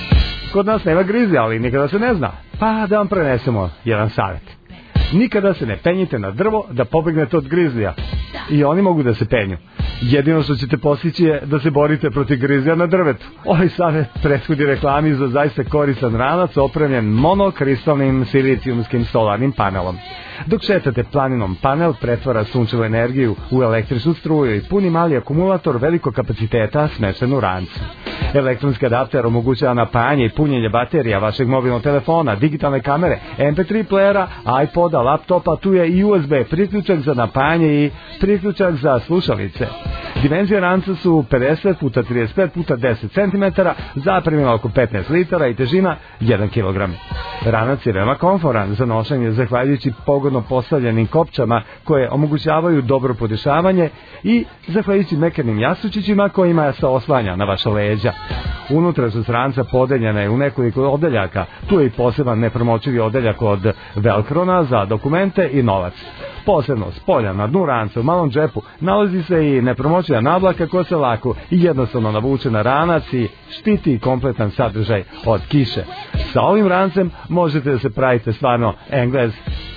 Kod nas nema grizlja, ali nikada se ne zna. Pa da vam prenesemo jedan savjet. Nikada se ne penjite na drvo da pobegnete od grizlija. I oni mogu da se penju. Jedino što ćete postići je da se borite protiv grizlija na drvetu. Ovaj savjet prethodi reklami za zaista koristan ranac opremljen monokristalnim silicijumskim solarnim panelom. Dok šetate planinom, panel pretvara sunčevu energiju u električnu struju i puni mali akumulator velikog kapaciteta smešten u rancu. Elektronski adapter omogućava napajanje i punjenje baterija vašeg mobilnog telefona, digitalne kamere, em pe tri plejera, iPoda, laptopa, tu je i U S B priključak za napajanje i priključak za slušalice. Dimenzije ranca su pedeset puta trideset pet puta deset centimetara, zapremina oko petnaest litara i težina jedan kilogram. Ranac je veoma komforan za nošenje zahvaljujući pogodno postavljenim kopčama koje omogućavaju dobro podešavanje i zahvaljujući mekanim jastučićima kojima se oslanja na vaša leđa. Unutrašnjost ranca podeljena je u nekoliko odeljaka, tu je i poseban nepromočivi odeljak od velkrona za dokumente i novac. Posebno s polja na dnu ranca u malom džepu nalazi se i nepromočiva nablaka koja se lako i jednostavno navuče na ranac i štiti kompletan sadržaj od kiše. Sa ovim rancem možete da se pravite stvarno Englez.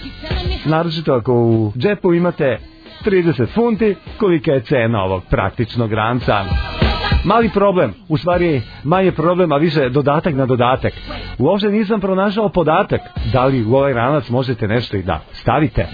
Naročito ako u džepu imate trideset funti, kolika je cena ovog praktičnog ranca. Mali problem, u stvari manje problem, a više dodatak na dodatak. Uopšte nisam pronašao podatak da li u ovaj ranac možete nešto i da stavite.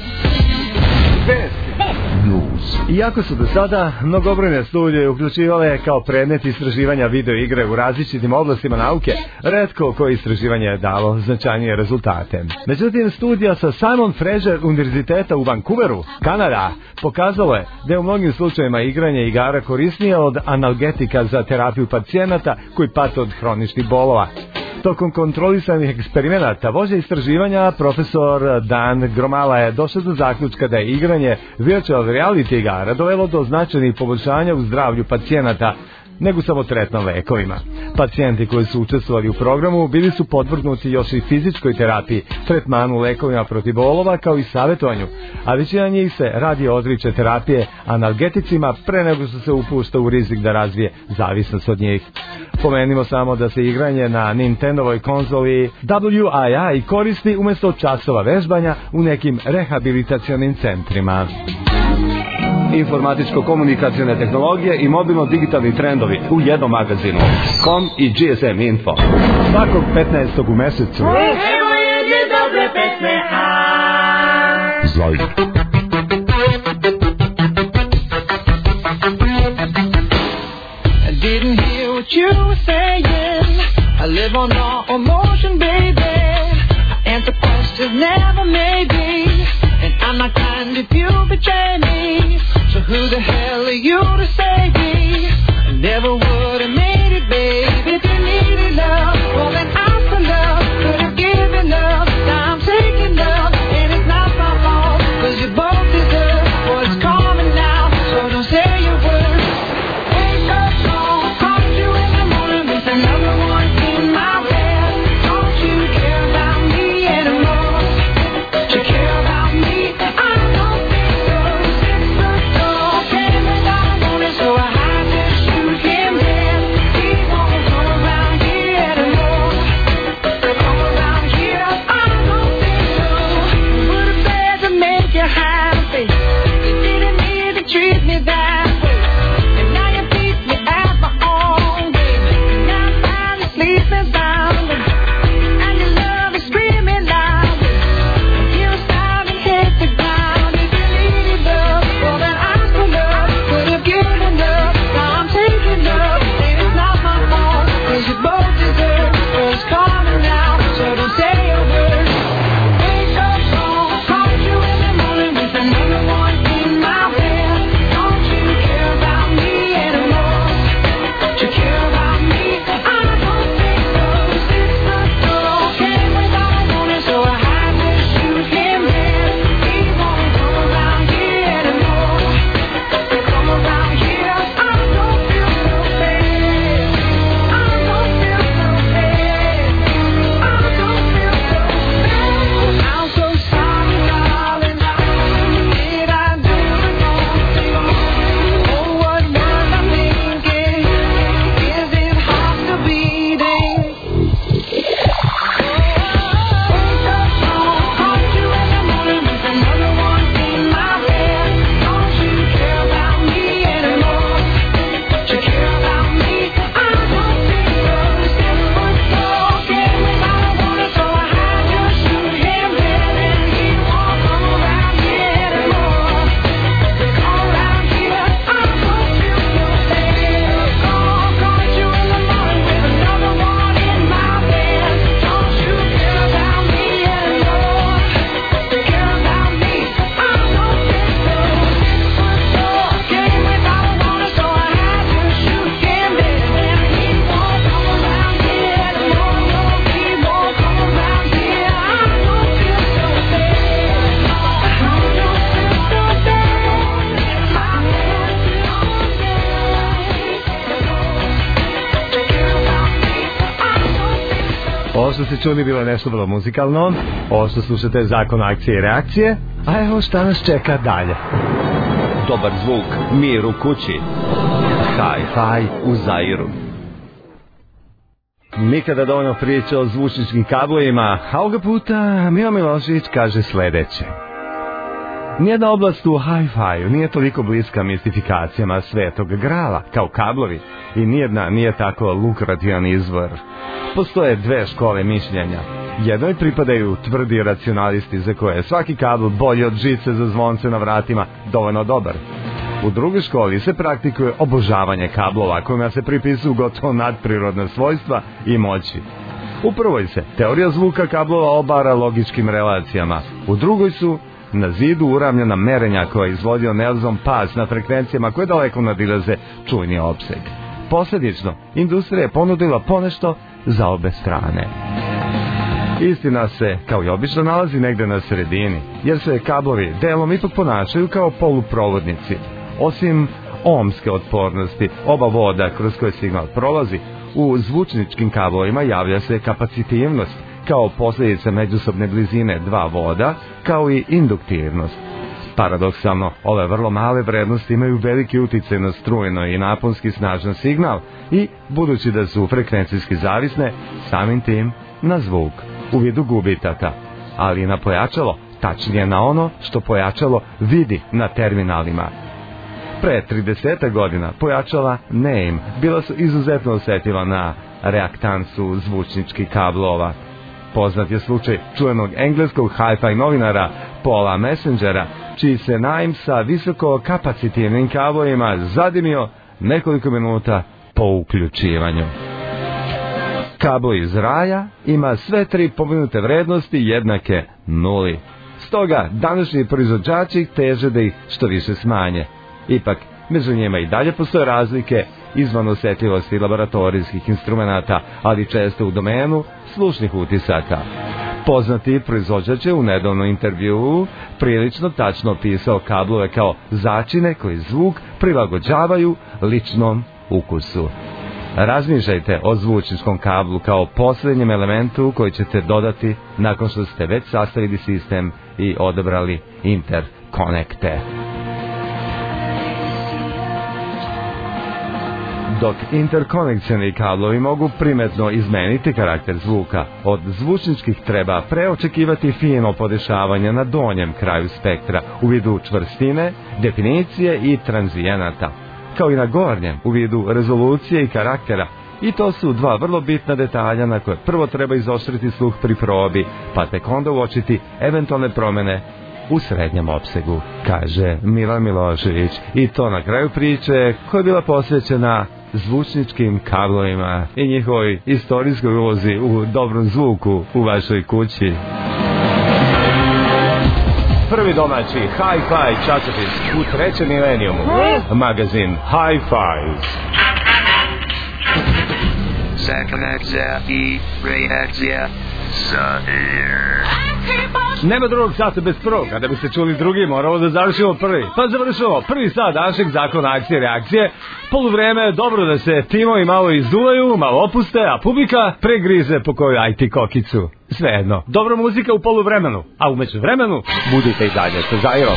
Iako su do sada mnogobrojne studije uključivale kao predmet istraživanja video igre u različitim oblastima nauke, retko koje istraživanje je dalo značajnije rezultate. Međutim, studija sa Simon Fraser univerziteta u Vancouveru, Kanada, pokazalo je da je u mnogim slučajevima igranje igara korisnije od analgetika za terapiju pacijenata koji pate od hroničnih bolova. Tokom kontrolisanih eksperimenata vođa istraživanja profesor Dan Gromala je došao do zaključka da je igranje virtual reality igara dovelo do značajnih poboljšanja u zdravlju pacijenata nego samo tretman lekovima. Pacijenti koji su učestvovali u programu bili su podvrgnuti još i fizičkoj terapiji, tretmanu lekovima protiv bolova kao i savjetovanju, a većina njih se radi odriče terapije analgeticima pre nego što se upušta u rizik da razvije zavisnost od njih. Pomenimo samo da se igranje na Nintendovoj konzoli W I I koristi umjesto časova vežbanja u nekim rehabilitacionim centrima. informatičko-komunikacione tehnologije i mobilno-digitalni trendovi u jednom magazinu. Com i G S M Info. Svakog petnaestog u mesecu. Evo jedne dobre pesme, a... Zajde. I didn't hear what you were saying. I live on raw emotion, baby. I answer questions, never maybe. And I'm not kind if you betray me. So who the hell are you to save me? I never would have made it, baby. If you needed love, well then I'm for love. Could have given love, now I'm taking love. And it's not my fault, cause you both deserve what's coming now. So don't say your words. Wake up, song, call you in the morning with another one in my bed. Don't you care about me anymore? Do you care about me? I don't think so. Six foot tall, came without a warning, so I had to shoot him dead. He won't come around here anymore. Come around here, I don't think so. Would have said to make you happy. You didn't need to treat me that way. And now you beat me at my own game. Now I'm finally sleeping soundly. And your love is screaming loudly. You start to hit the ground. If you needed love, well then ask for love. Could have given love, now I'm taking love. And it's not my fault, cause you both deserve what's coming now. So don't say a word. Wake up, song, call you in the morning with another one in my bed. Don't you care about me anymore? Do you care about me? I don't think so. Six foot tall, came without a warning, so I had to shoot him dead. He won't come around here anymore. Come around here, I don't feel so bad. I don't feel so bad. I don't feel so bad. I'm so sorry, darling. Did I do the wrong thing? Oh, what was I thinking? Is it hard to beating? Wake up, song, call you in the morning with another one in my bed. Don't you care about me anymore? Do you care about me? I don't think so. Six foot tall, came without a warning, so I had to shoot him dead. And he won't come around here anymore. Come around here, I don't feel so bad. Call, call you in the morning with another one in my bed. Don't you care about me anymore? Do you care about me? I don't think so. Six foot tall, came without a warning, so I had to shoot him dead. And he won't come around here anymore. No, he won't come around here. I don't feel so bad. I don't feel so bad. My head feels bad. Do you care about me? I don't think so. Ovo što ste čuli bilo je nešto vrlo muzikalno. Ovo što slušate je Zakon akcije i reakcije. A evo šta nas čeka dalje. Dobar zvuk, mir u kući. Hi-fi u Zairu. Nikada dovoljno priča o zvučničkim kablovima, a ovoga puta Mio Milošević kaže sledeće. Nijedna oblast u hi-fi-u nije toliko bliska mistifikacijama svetog grala kao kablovi i nijedna nije tako lukrativan izvor. Postoje dve škole mišljenja. Jednoj pripadaju tvrdi racionalisti za koje je svaki kabel bolji od žice za zvonce na vratima dovoljno dobar. U drugoj školi se praktikuje obožavanje kablova kojima se pripisuju gotovo nadprirodna svojstva i moći. U prvoj se teorija zvuka kablova obara logičkim relacijama, u drugoj su na zidu uravnjena merenja koja je izvodio Nelson Paz na frekvencijama koje daleko nadilaze čujni opseg. Posljedično, industrija je ponudila ponešto za obe strane. Istina se, kao i obično, nalazi negde na sredini, jer se kablovi delom ipak ponašaju kao poluprovodnici. Osim ohmske otpornosti oba voda kroz koje signal prolazi, u zvučničkim kablovima javlja se kapacitivnost kao posljedica međusobne blizine dva voda, kao i induktivnost. Paradoksalno, ove vrlo male vrednosti imaju veliki uticaj na strujno i naponski snažan signal i, budući da su frekvencijski zavisne, samim tim na zvuk u vidu gubitaka, ali i na pojačalo, tačnije na ono što pojačalo vidi na terminalima. pre trideset godina pojačala Name bila su izuzetno osjetljiva na reaktansu zvučničkih kablova. Poznat je slučaj čuvenog engleskog hi-fi novinara Paula Messengera, čiji se Name sa visoko kapacitivnim kablovima zadimio nekoliko minuta po uključivanju. Kablo iz raja ima sve tri pomenute vrednosti jednake nuli. Stoga današnji proizvođači teže da ih što više smanje. Ipak, među njima i dalje postoje razlike izvan osjetljivosti laboratorijskih instrumenata, ali često u domenu slušnih utisaka. Poznati proizvođač je u nedavnom intervjuu prilično tačno opisao kablove kao začine koji zvuk prilagođavaju ličnom ukusu. Razmišljajte o zvučničkom kablu kao posljednjem elementu koji ćete dodati nakon što ste već sastavili sistem i odabrali interkonekte. Dok interkonekcioni kablovi mogu primetno izmeniti karakter zvuka, od zvučničkih treba preočekivati fino podešavanje na donjem kraju spektra u vidu čvrstine, definicije i tranzijenata, kao i na gornjem u vidu rezolucije i karaktera. I to su dva vrlo bitna detalja na koje prvo treba izoštriti sluh pri probi, pa tek onda uočiti eventualne promjene u srednjem opsegu, kaže Milan Milošević. I to na kraju priče koja je bila posvećena zvučničkim kablovima i njihovoj istorijskoj ulozi u dobrom zvuku u vašoj kući. Prvi domaći hi-fi časopis u trećem milenijumu, magazin Hi-Fi. Zakonakcija i reakcija sa air. Nema drugog sata bez prvog, a da bi se čuli drugi, moramo da završimo prvi. Pa završimo prvi sat današnjeg zakona akcije i reakcije. Poluvreme je dobro da se timovi malo izduvaju, malo opuste, a publika pregrize po koju I T kokicu. Svejedno, dobra muzika u poluvremenu, a u međuvremenu budite i dalje sa Zairom.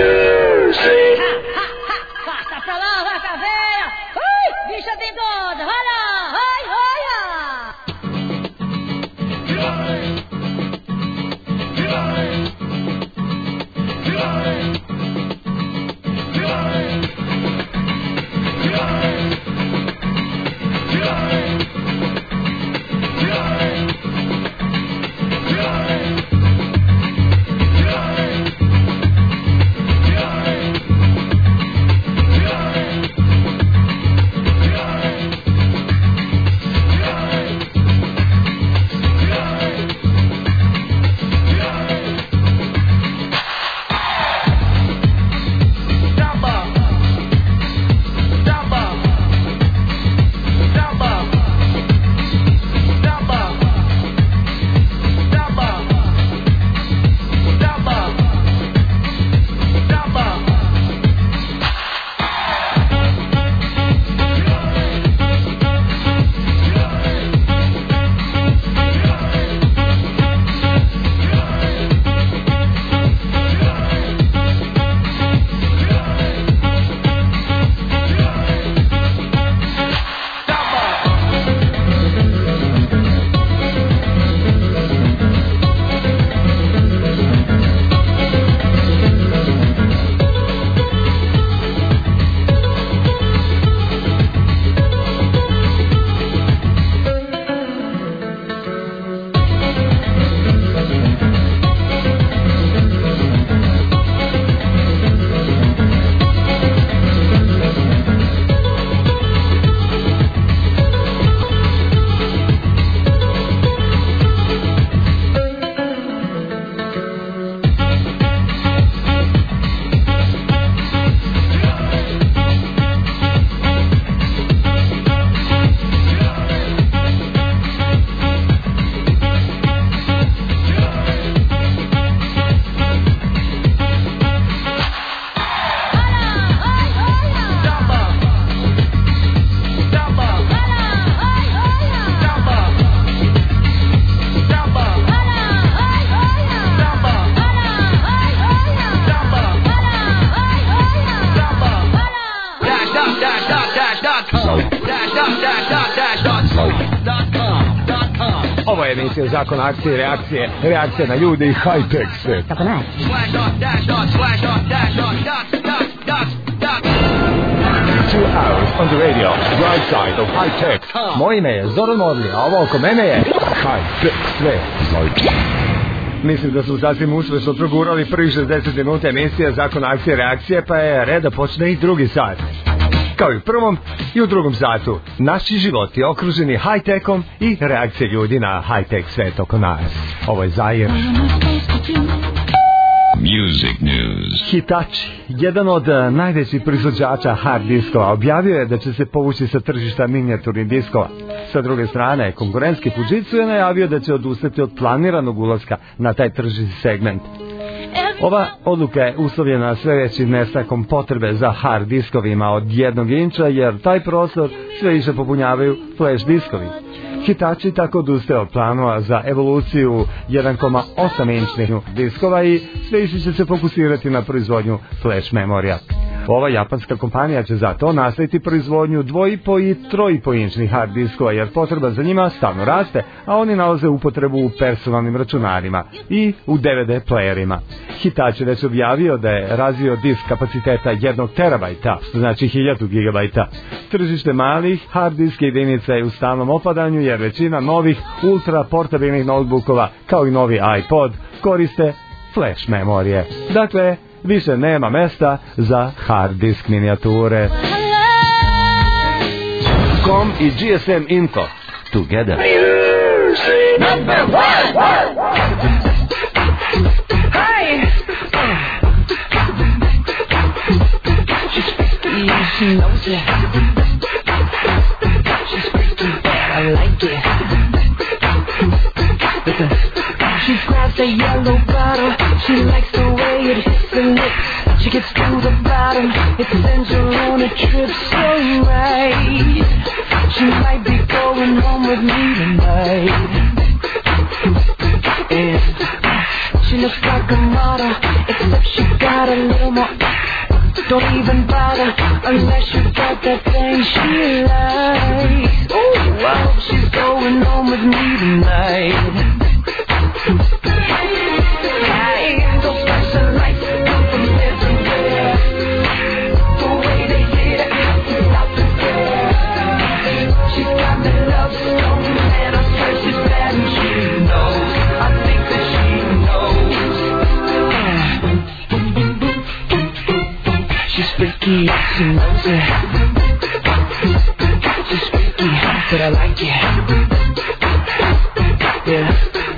Ovo je emisija Zakon akcije i reakcije, reakcija na ljude i high-tech svet. Tako ne. two hours on the radio, right side of high tech. Moje ime je Zoran Modli, a ovo oko mene je high tech sve. Mislim da smo sasvim uspešno progurali prvi šezdeset minuta emisije Zakon akcije reakcije, pa je red da počne i drugi sat. Kao i u prvom i u drugom satu, naši životi okruženi high-techom i reakcije ljudi na high-tech svet oko nas. Ovo je Zair. Music News. Hitachi, jedan od najvećih proizvođača hard diskova, objavio je da će se povući sa tržišta minijaturnih diskova. Sa druge strane, konkurentski Fujitsu je najavio da će odustati od planiranog ulaska na taj tržni segment. Ova odluka je uslovljena sve većim nestakom potrebe za hard diskovima od jednog inča, jer taj prostor sve više popunjavaju flash diskovi. Hitachi tako odustaje od planova za evoluciju jedan zarez osam inčnih diskova i sve više će se fokusirati na proizvodnju flash memorija. Ova japanska kompanija će zato nastaviti proizvodnju dva i po i tri i po inčnih hard diskova, jer potreba za njima stalno raste, a oni nalaze upotrebu u personalnim računarima i u D V D playerima. Hitachi već objavio da je razvio disk kapaciteta jednog terabajta, što znači hiljadu gigabajta. Tržište malih hard disk jedinica je u stalnom opadanju, jer većina novih ultra portabilnih notebookova, kao i novi iPod, koriste flash memorije. Dakle, više nema mesta za hard disk minijature. Com i G S M Info together. Number one. Hey. She's freaky, she knows it. She's freaky, but I like it. Listen. She grabs a yellow bottle. She likes the way it hits her lips. She gets to the bottom. It sends her on a trip so right. She might be going home with me tonight. And she looks like a model, except she got a little more. Don't even bother unless you got that thing she likes. Ooh, I hope she's going home with me tonight. Hey, those flashing lights come from everywhere. The way they hit it, I can't stop the glare. She's got me love stone, and I swear she's bad and she knows. I think that she knows. She's freaky, she knows it. She's freaky, but I like it. Yeah.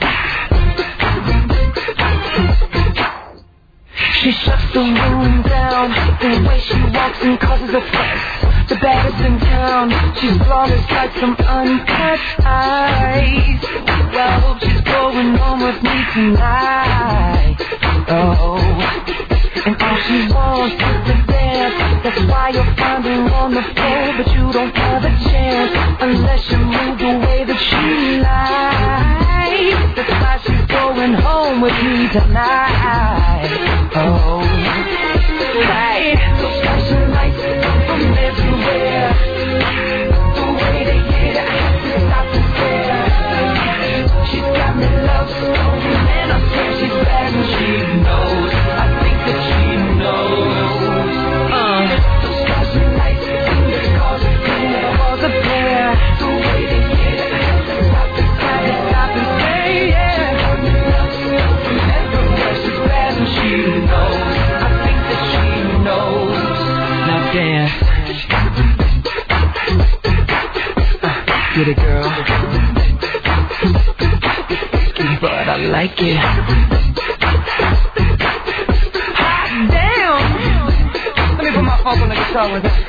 She shuts the room down. The way she walks and causes a fuss. The baddest in town. She's flawless like some uncut ice. Well, I hope she's going home with me tonight. Oh, and all she wants is to dance. That's why you'll find her on the floor, but you don't have a chance unless you move the way that she likes. That's why she's going home with me tonight. Oh, hey, those flashing lights come from everywhere. The way they hit it, I can't stop to stare. She's got me love stone, and I swear she's bad and she knows. I think that she knows. Uh, those flashing lights seem to cause a pair, cause a pair. The way they hit it, I can't stop to stare, stop and stay. Yeah, she's got me love stone from everywhere. She's bad and she knows. I think that she knows. Now dance. Uh, get it, girl. But I like it. Hot damn! Let me put my funk on the guitar with it.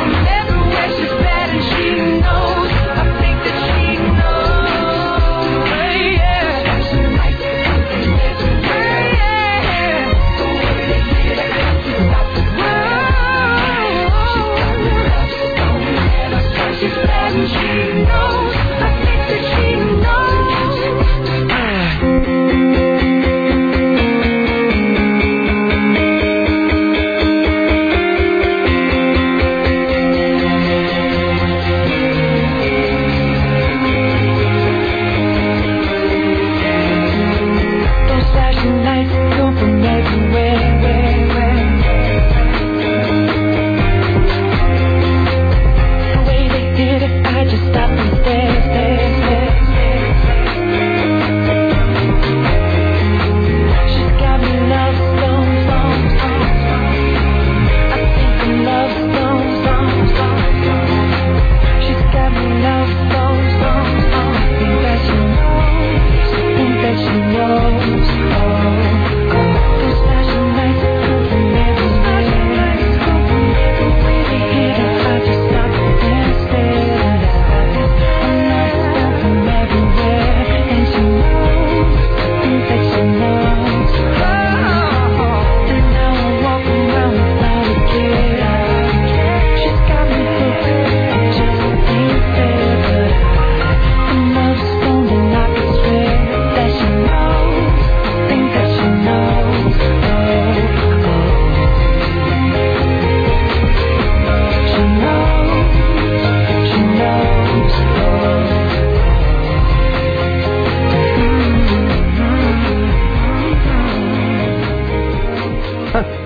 She knows. I think that she knows.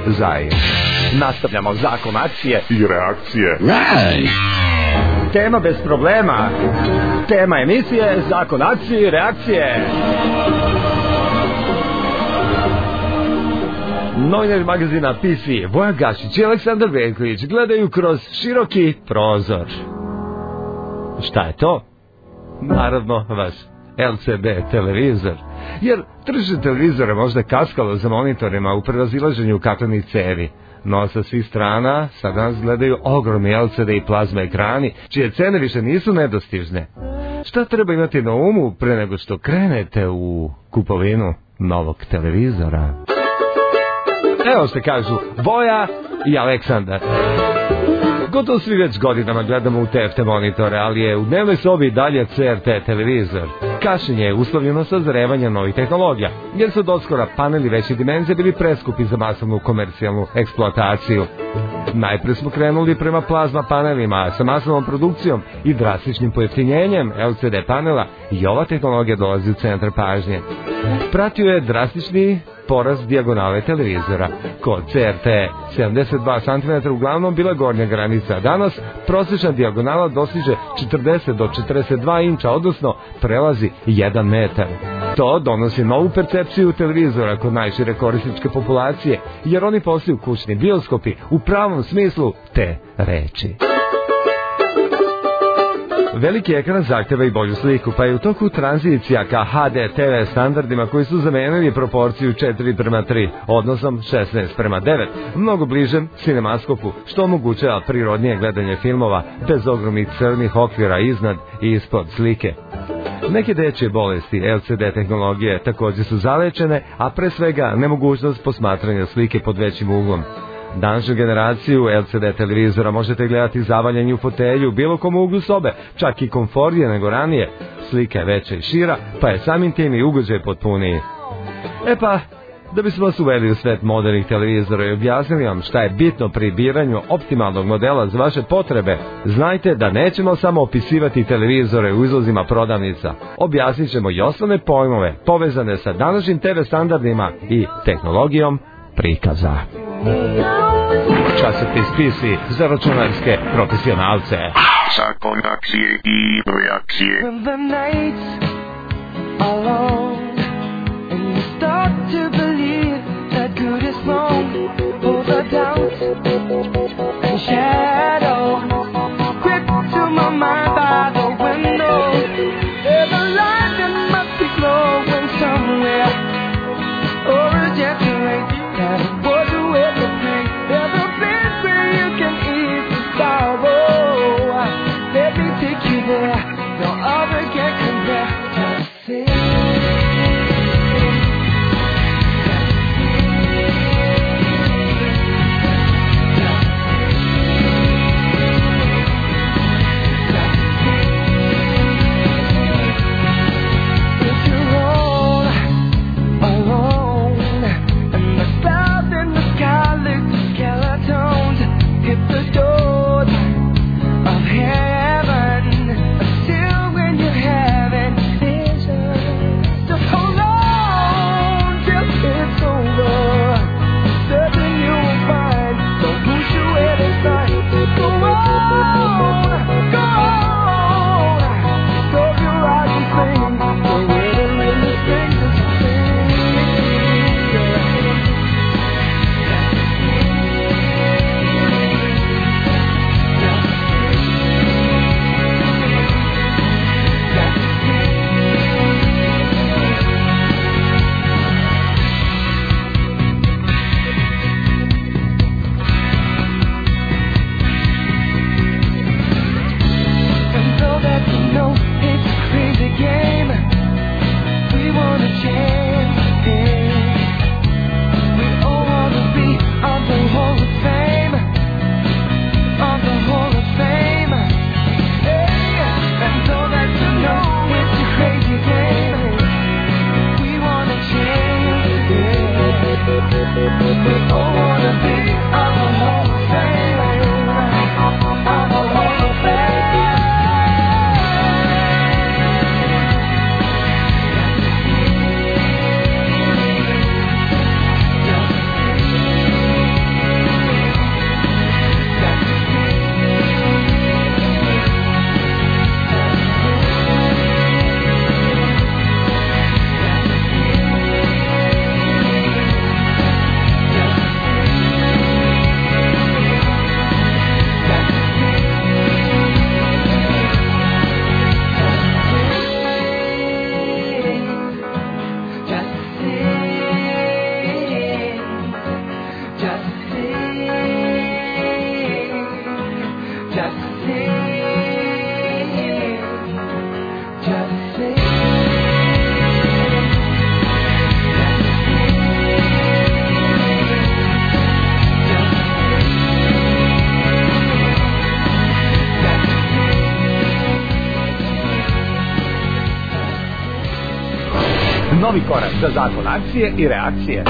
Zair. Nastavljamo zakon akcije i reakcije. Right. Tema bez problema. Tema emisije zakon akcije i reakcije. Novinari magazina P C Voja Gašić i Aleksandar Veljković gledaju kroz široki prozor. Šta je to? Naravno vaš L C D televizor. Jer tržište televizora možda kaskalo za monitorima u prevazilaženju kaklenih cevi. No sa svih strana sad nas gledaju ogromni L C D i plazma ekrani, čije cene više nisu nedostižne. Šta treba imati na umu pre nego što krenete u kupovinu novog televizora? Evo što kažu Voja i Aleksandar. Gotovo svi već godinama gledamo u T F T monitore, ali je u dnevnoj sobi dalje C R T televizor. Kašnjenje je uslovljeno sa zarevanjem novih tehnologija, jer su doskora paneli veće dimenzije bili preskupi za masovnu komercijalnu eksploataciju. Najpre smo krenuli prema plazma panelima sa masovnom produkcijom i drastičnim pojeftinjenjem L C D panela i ova tehnologija dolazi u centar pažnje. Pratio je drastični porast dijagonale televizora. Kod C R T sedamdeset dva centimetra uglavnom bila gornja granica, a danas prosječna dijagonala dostiže četrdeset do četrdeset dva inča, odnosno prelazi jedan metar. To donosi novu percepciju televizora kod najšire korisničke populacije, jer oni postaju kućni bioskopi u pravom smislu te reči. Veliki ekran zahteva i bolju sliku, pa je u toku tranzicija ka H D T V standardima koji su zamenili proporciju četiri prema tri, odnosom šesnaest prema devet, mnogo bližem sinemaskopu, što omogućava prirodnije gledanje filmova bez ogromnih crnih okvira iznad i ispod slike. Neke dečje bolesti L C D tehnologije također su zalečene, a pre svega nemogućnost posmatranja slike pod većim uglom. Današnju generaciju L C D televizora možete gledati zavaljenju u fotelju u bilo kom uglu sobe, čak i komfortnije nego ranije. Slika je veća i šira, pa je samim tim i ugođaj potpuniji. E pa, da bismo vas uveli u svet modernih televizora i objasnili vam šta je bitno pri biranju optimalnog modela za vaše potrebe, znajte da nećemo samo opisivati televizore u izlozima prodavnica. Objasnit ćemo i osnovne pojmove povezane sa današnjim T V standardima i tehnologijom prikaza. Časopis P C za računarske profesionalce. Zakon akcije i reakcije. When the nights are long and you start to believe that good is wrong, all the doubts and shadows creep to my mind by the window. There's a light that must be glowing somewhere, or a gentle rain that will do everything. There's a place where you can ease the sorrow. Let me take you there, no other can compare. Just say Novi korak za zakon akcije i reakcije.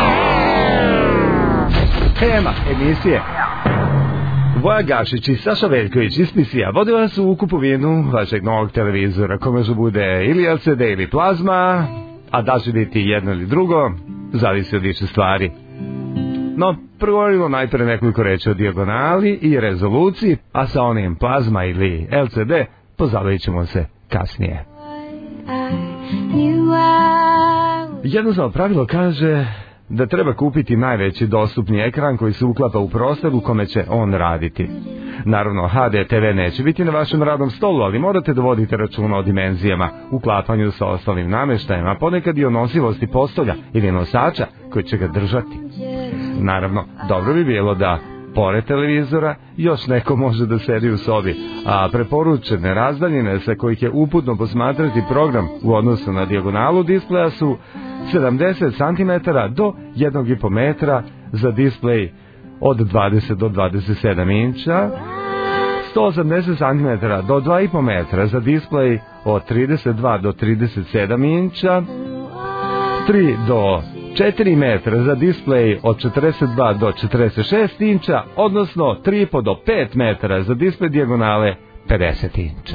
Tema emisije. Voja Gašić i Saša Veljković iz P C A vode vas u kupovinu vašeg novog televizora, ko može bude ili L C D ili plazma, a da će biti jedno ili drugo, zavisi od više stvari. No, progovorimo najpre nekoliko reći o dijagonali i rezoluciji, a sa onim plazma ili L C D pozabavit ćemo se kasnije. Jednostavno pravilo kaže da treba kupiti najveći dostupni ekran koji se uklapa u prostor u kome će on raditi. Naravno, H D T V neće biti na vašem radnom stolu, ali morate da vodite računa o dimenzijama, uklapanju sa ostalim nameštajima, ponekad i o nosivosti postolja ili nosača koji će ga držati. Naravno, dobro bi bilo da pored televizora još neko može da sedi u sobi, a preporučene razdaljine sa kojih je uputno posmatrati program u odnosu na dijagonalu displeja su sedamdeset centimetara do jedan i po metra za displej od dvadeset do dvadeset sedam inča, sto osamdeset centimetara do dva i po metra za displej od trideset dva do trideset sedam inča, tri do četiri metra za displej od četrdeset dva do četrdeset šest inča, odnosno tri i po do pet metara za displej dijagonale pedeset inča.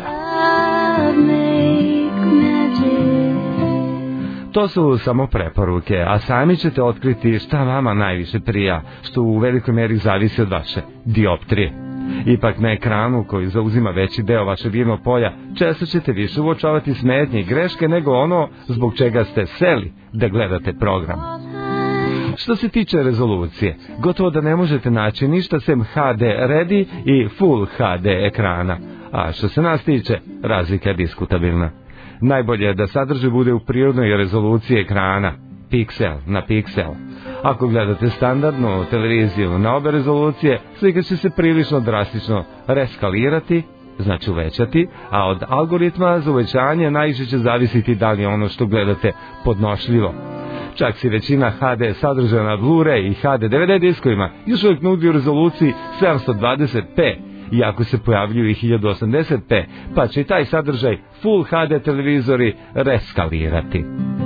To su samo preporuke, a sami ćete otkriti šta vama najviše prija, što u velikoj meri zavisi od vaše dioptrije. Ipak na ekranu koji zauzima veći deo vašeg vidnog polja, često ćete više uočavati smetnje i greške nego ono zbog čega ste seli da gledate program. Što se tiče rezolucije, gotovo da ne možete naći ništa sem H D Ready i Full H D ekrana, a što se nas tiče, razlika je diskutabilna. Najbolje je da sadržaj bude u prirodnoj rezoluciji ekrana, piksel na piksel. Ako gledate standardnu televiziju na obe rezolucije, slika će se prilično drastično reskalirati, znači uvećati, a od algoritma za uvećanje najviše će zavisiti da li ono što gledate podnošljivo. Čak si većina H D sadržaja na Blu-ray i H D D V D diskovima još uvijek nudi u rezoluciji sedamsto dvadeset p, iako se pojavljuju i hiljadu osamdeset p, pa će i taj sadržaj Full H D televizori reskalirati.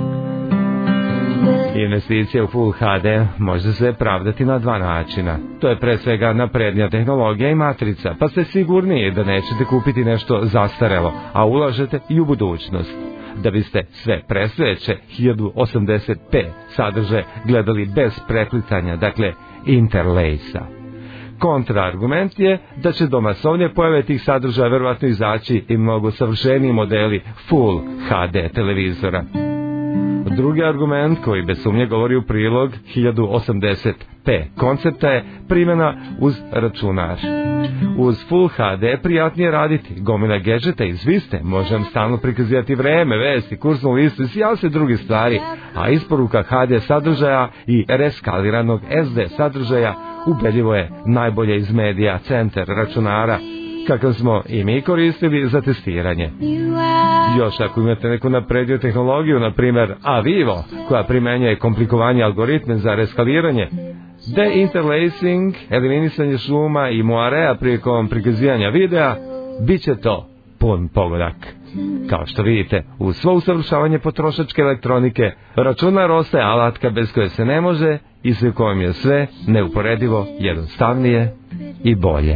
Investicija u Full H D može se pravdati na dva načina. To je pre svega naprednija tehnologija i matrica, pa ste sigurniji da nećete kupiti nešto zastarelo, a ulažete i u budućnost. Da biste sve presveće hiljadu osamdeset p sadržaje gledali bez preplitanja, dakle interlejsa. Kontraargument je da će do masovne pojave tih sadržaja verovatno izaći i mnogo savršeniji modeli Full H D televizora. Drugi argument koji bez sumnje govori u prilog hiljadu osamdeset p koncepta je primjena uz računar. Uz Full H D prijatnije raditi, gomila gadžeta iz viste, možem stalno prikazivati vreme, vesti, kursnu listu i sjal se drugi stvari, a isporuka H D sadržaja i reskaliranog S D sadržaja ubedljivo je najbolje iz medija centar računara, kakav smo i mi koristili za testiranje. Još ako imate neku napredniju tehnologiju, na primjer Avivo, koja primenjuje komplikovanje algoritme za reskaliranje, deinterlacing, eliminisanje šuma i moarea prilikom prikazivanja videa, bit će to pun pogodak. Kao što vidite, uz svo usavršavanje potrošačke elektronike, računar ostaje alatka bez koje se ne može i sve kojom je sve neuporedivo jednostavnije i bolje.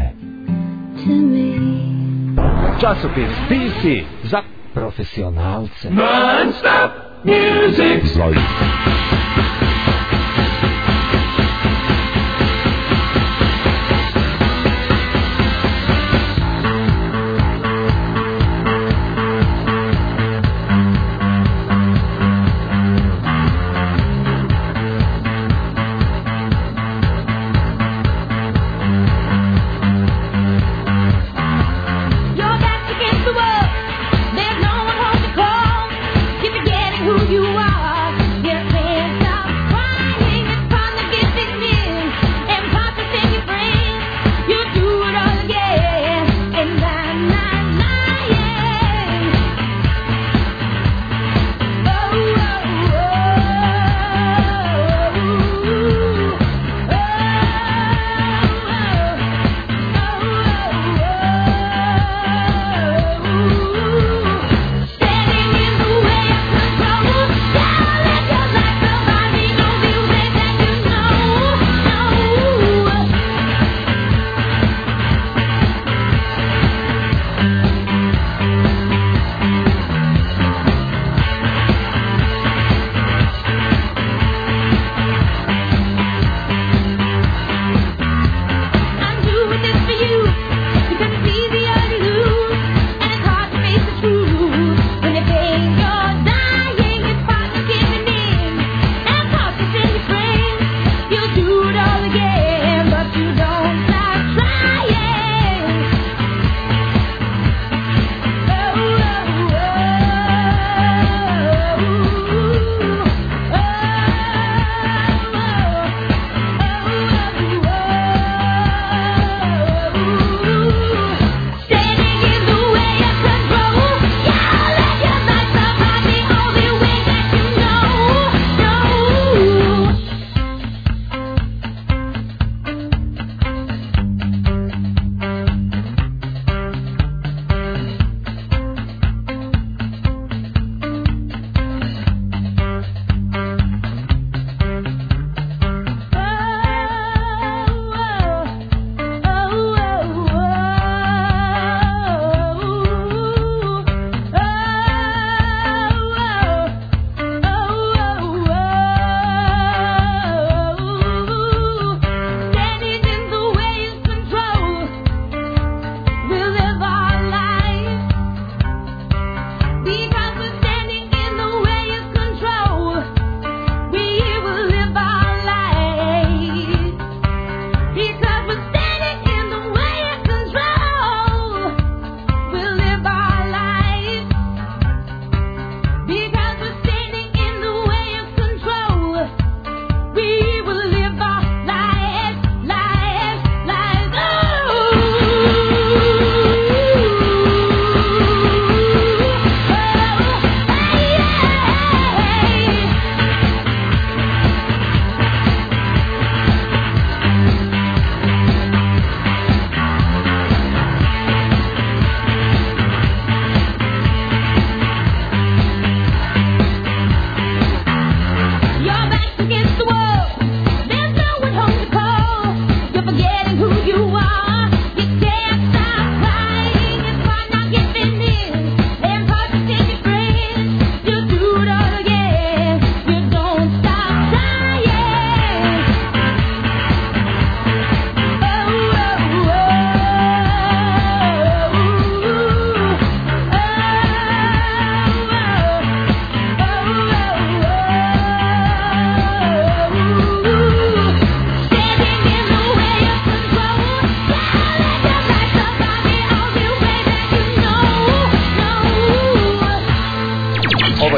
Časopis P C za profesionalce. Non-stop music. Who you are, get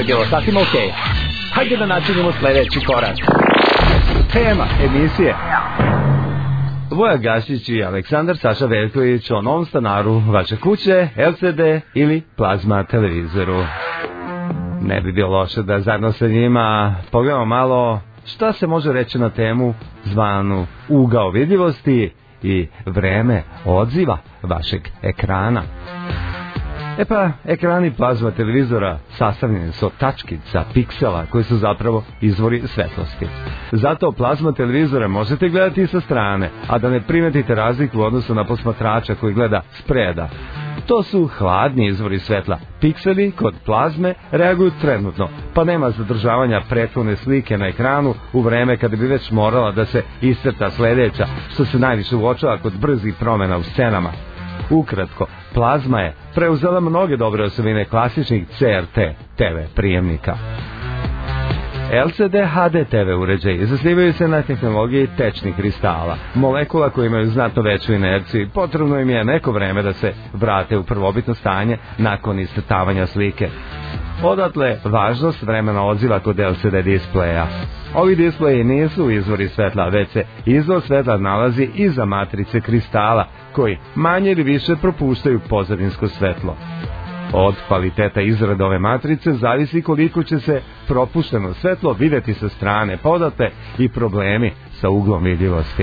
bilo sasvim okej. Hajde da načinimo sledeći korak. Tema emisije. Voja Gašić i Aleksandar Saša Veljković o novom stanaru vaše kuće, L C D ili plazma televizoru. Ne bi bilo loše da zajedno sa njima pogledamo malo šta se može reći na temu zvanu ugao vidljivosti i vreme odziva vašeg ekrana. E pa, ekrani plazma televizora sastavljeni su od tačkica, piksela, koji su zapravo izvori svetlosti. Zato plazma televizora možete gledati i sa strane, a da ne primetite razliku u odnosu na posmatrača koji gleda spreda. To su hladni izvori svetla. Pikseli kod plazme reaguju trenutno, pa nema zadržavanja prethodne slike na ekranu u vreme kada bi već morala da se iscrta sledeća, što se najviše uočava kod brzih promjena u scenama. Ukratko, plazma je preuzela mnoge dobre osobine klasičnih C R T T V prijemnika. L C D H D T V uređaji zasnivaju se na tehnologiji tečnih kristala, molekula koje imaju znatno veću inerciju i potrebno im je neko vreme da se vrate u prvobitno stanje nakon iscrtavanja slike. Odatle važnost vremena odziva kod L C D displeja. Ovi displeji nisu izvori svetla, već se izvor svetla nalazi iza matrice kristala, koji manje ili više propuštaju pozadinsko svetlo. Od kvaliteta izrade ove matrice zavisi koliko će se propušteno svetlo videti sa strane, pa odatle i problemi sa uglom vidljivosti.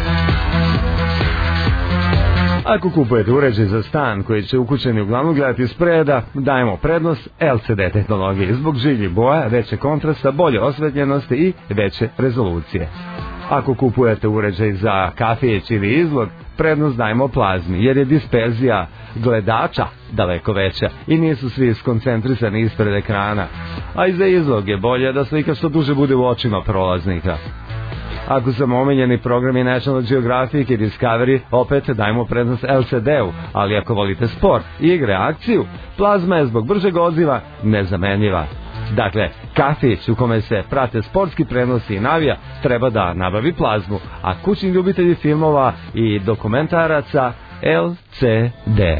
Ako kupujete uređaj za stan koji će ukućeni uglavnom gledati spreda, dajemo prednost L C D tehnologiji zbog živih boja, veće kontrasta, bolje osvetljenosti i veće rezolucije. Ako kupujete uređaj za kafić ili izlog, prednost dajemo plazmi, jer je disperzija gledača daleko veća i nisu svi skoncentrisani ispred ekrana, a i za izlog je bolje da slika što duže bude u očima prolaznika. Ako sam omiljeni programi National Geographic i Discovery, opet dajmo prednost L C D-u, ali ako volite sport, igre, akciju, plazma je zbog bržeg odziva nezamenljiva. Dakle, kafić u kome se prate sportski prenosi i navija treba da nabavi plazmu, a kućni ljubitelji filmova i dokumentaraca L C D.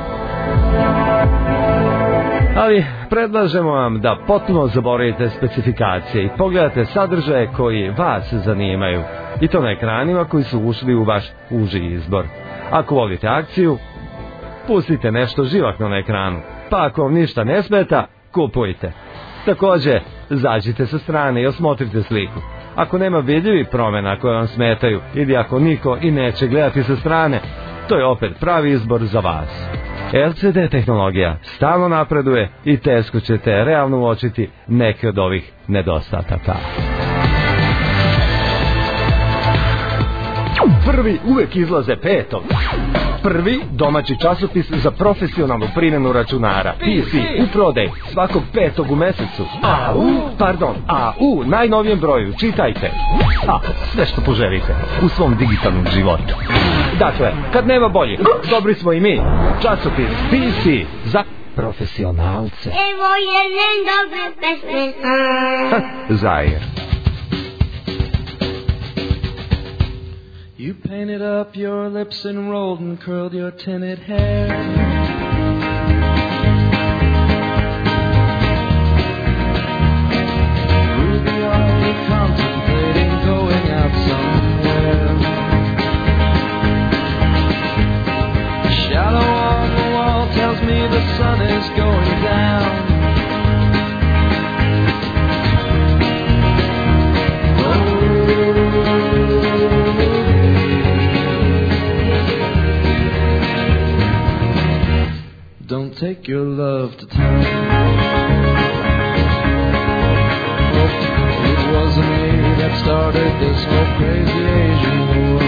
Ali predlažemo vam da potpuno zaboravite specifikacije i pogledate sadržaje koji vas zanimaju, i to na ekranima koji su ušli u vaš uži izbor. Ako volite akciju, pustite nešto živahno na ekranu, pa ako vam ništa ne smeta, kupujte. Takođe, zađite sa strane i osmotrite sliku. Ako nema vidljivih promjena koje vam smetaju ili ako niko i neće gledati sa strane, to je opet pravi izbor za vas. L C D tehnologija stalno napreduje i teško ćete realno uočiti neke od ovih nedostataka. Prvi uvek izlaze petog. Prvi domaći časopis za profesionalnu primjenu računara. P C u prodaj svakog petog u mesecu. A u, pardon, a u najnovijem broju čitajte. A, sve što poželite u svom digitalnom životu. Dakle, kad nema boljih, dobri smo i mi. Časopis P C za profesionalce. Evo jedne dobre pesme. Zajer. You painted up your lips and rolled and curled your tinted hair. Ruby, are you contemplating going out somewhere? The shadow on the wall tells me the sun is going down. Don't take your love to town. Oh, it wasn't me that started this whole crazy Asian war.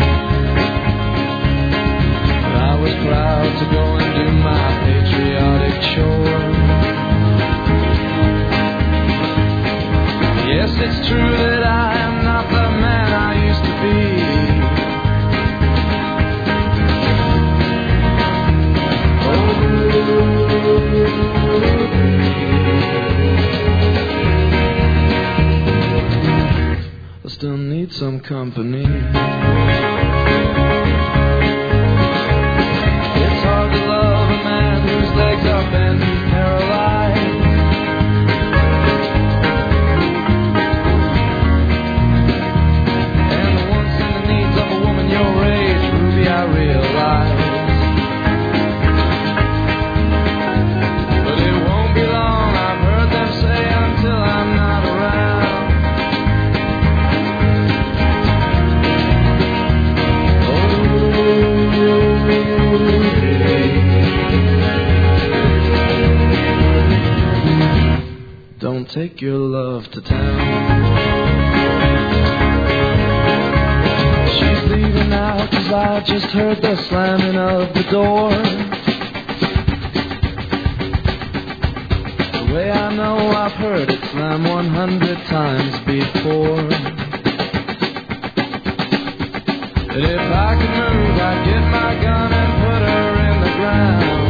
But I was proud to go and do my patriotic chore. Yes, it's true that I am not the man I used to be. I still need some company. It's hard to love a man whose legs are bent and paralyzed. love to town. She's leaving now, cause I just heard the slamming of the door. The way I know I've heard it slam one hundred times before. But if I could move, I'd get my gun and put her in the ground.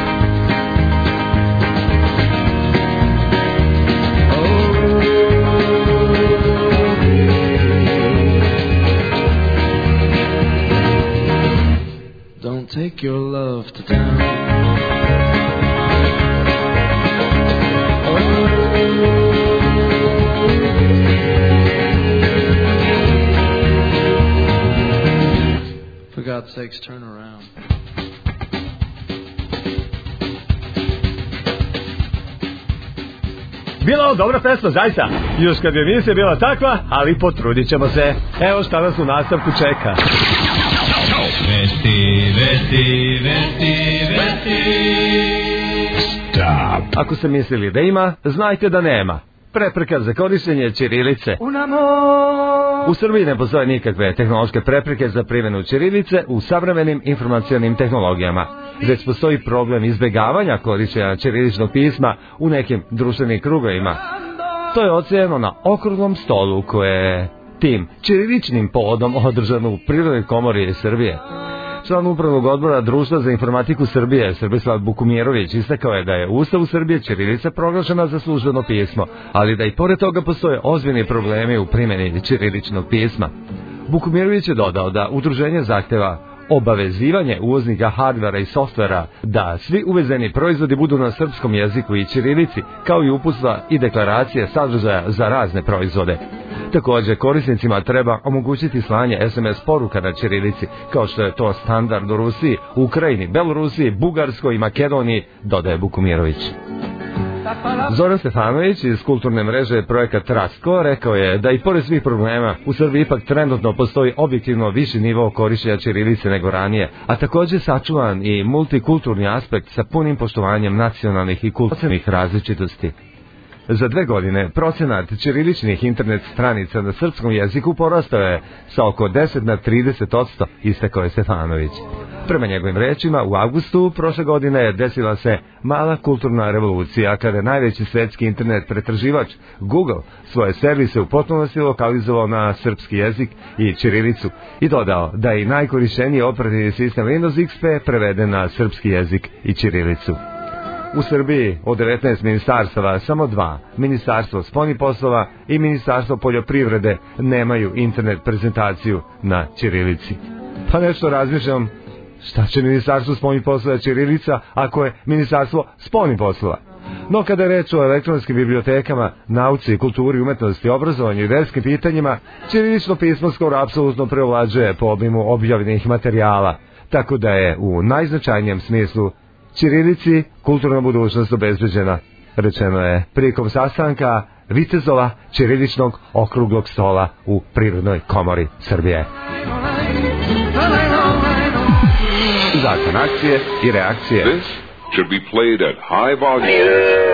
Don't take your love to town. Oh, for God's sakes, turn around. Bila dobra pesma, zaista. Još kad bi emisija bila takva, ali potrudit ćemo se. Evo šta nas u nastavku čeka. Vesti, vesti, vesti, vesti. Stop. Ako ste mislili da ima, znajte da nema. Prepreka za korištenje ćirilice. U Srbiji ne postoje nikakve tehnološke prepreke za primjenu ćirilice u savremenim informacionim tehnologijama. Već postoji problem izbjegavanja korištenja ćiriličnog pisma u nekim društvenim krugovima. To je ocenjeno na okruglom stolu koje je tim ćiriličnim povodom održan u Prirodnoj komori Srbije. Član upravnog odbora Društva za informatiku Srbije, Srbislav Bukumjerović, istakao je da je u Ustavu Srbije ćirilica proglašena za službeno pismo, ali da i pored toga postoje ozbiljni problemi u primjeni ćiriličnog pisma. Bukumjerović je dodao da udruženje zahteva obavezivanje uvoznika hardvera i softvera da svi uvezeni proizvodi budu na srpskom jeziku i ćirilici, kao i uputstva i deklaracije sadržaja za razne proizvode. Također, korisnicima treba omogućiti slanje es em es poruka na ćirilici, kao što je to standard u Rusiji, Ukrajini, Belorusiji, Bugarskoj i Makedoniji, dodaje Bukumjerović. Zoran Stefanović iz kulturne mreže Projekat Rastko rekao je da i pored svih problema u Srbiji ipak trenutno postoji objektivno viši nivo korištenja ćirilice nego ranije, a također sačuvan i multikulturni aspekt sa punim poštovanjem nacionalnih i kulturnih različitosti. Za dve godine procenat ćiriličnih internet stranica na srpskom jeziku porastao je sa oko deset na trideset odsto, istakao je Stefanović. Prema njegovim rečima, u avgustu prošle godine desila se mala kulturna revolucija kada je najveći svetski internet pretraživač Google svoje servise u potpunosti lokalizovao na srpski jezik i ćirilicu i dodao da je i najkorišteniji operativni sistem Windows X P preveden na srpski jezik i ćirilicu. U Srbiji od devetnaest ministarstava samo dva, Ministarstvo spoljnih poslova i Ministarstvo poljoprivrede, nemaju internet prezentaciju na ćirilici. Pa nešto razmišljam, šta će Ministarstvo spoljnih poslova ćirilica ako je Ministarstvo spoljnih poslova? No kada je reč o elektronskim bibliotekama, nauci, kulturi, umetnosti, obrazovanju i verskim pitanjima, ćirilično pismo skoro apsolutno preovlađuje po obimu objavljenih materijala, tako da je u najznačajnijem smislu ćirilici kulturna budućnost obezbeđena, rečeno je prilikom sastanka vitezova ćiriličnog okruglog stola u Prirodnoj komori Srbije. Zakon akcije i reakcije. This should be played at high volume.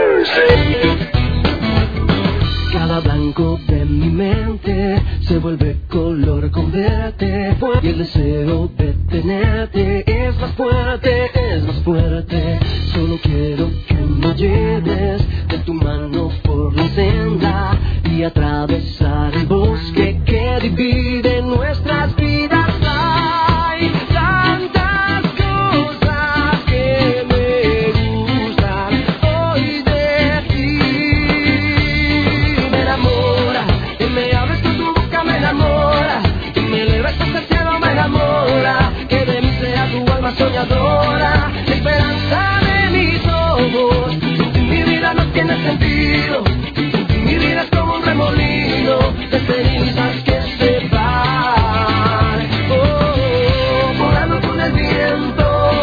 Cada blanco de mi mente se vuelve color con verte y el deseo de tenerte es más fuerte, es más fuerte. Solo quiero que me lleves de tu mano por la senda y atravesar el bosque que divide nuestras vidas. Hay tantas cosas que me gustan hoy de ti. Me enamora, que me hables con tu boca me enamora, que me eleves hasta el cielo me enamora, que de mí sea tu alma soñadora, la esperanza de mis ojos. Sin ti mi vida no tiene sentido, sin ti mi vida es como un remolino de cenizas que se van, oh, volando con el viento.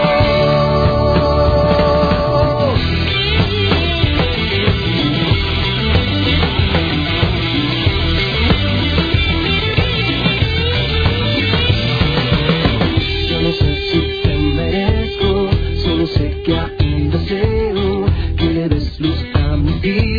Yo no sé si te merezco, solo sé que hay un deseo que le des luz a mi vida.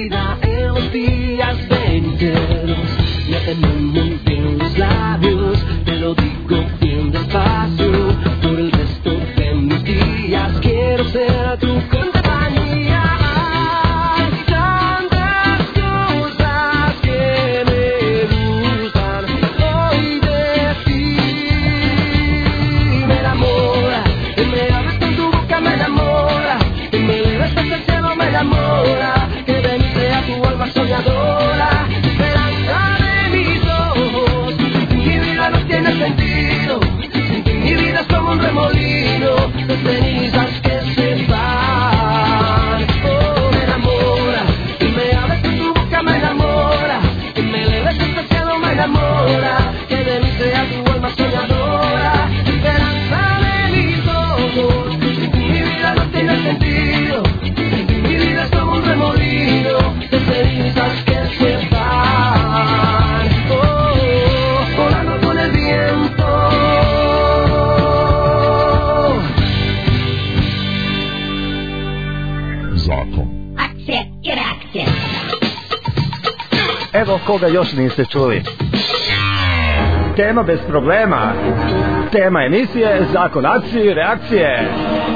koga još niste čuli. Tema bez problema. Tema emisije Zakon akcije i reakcije.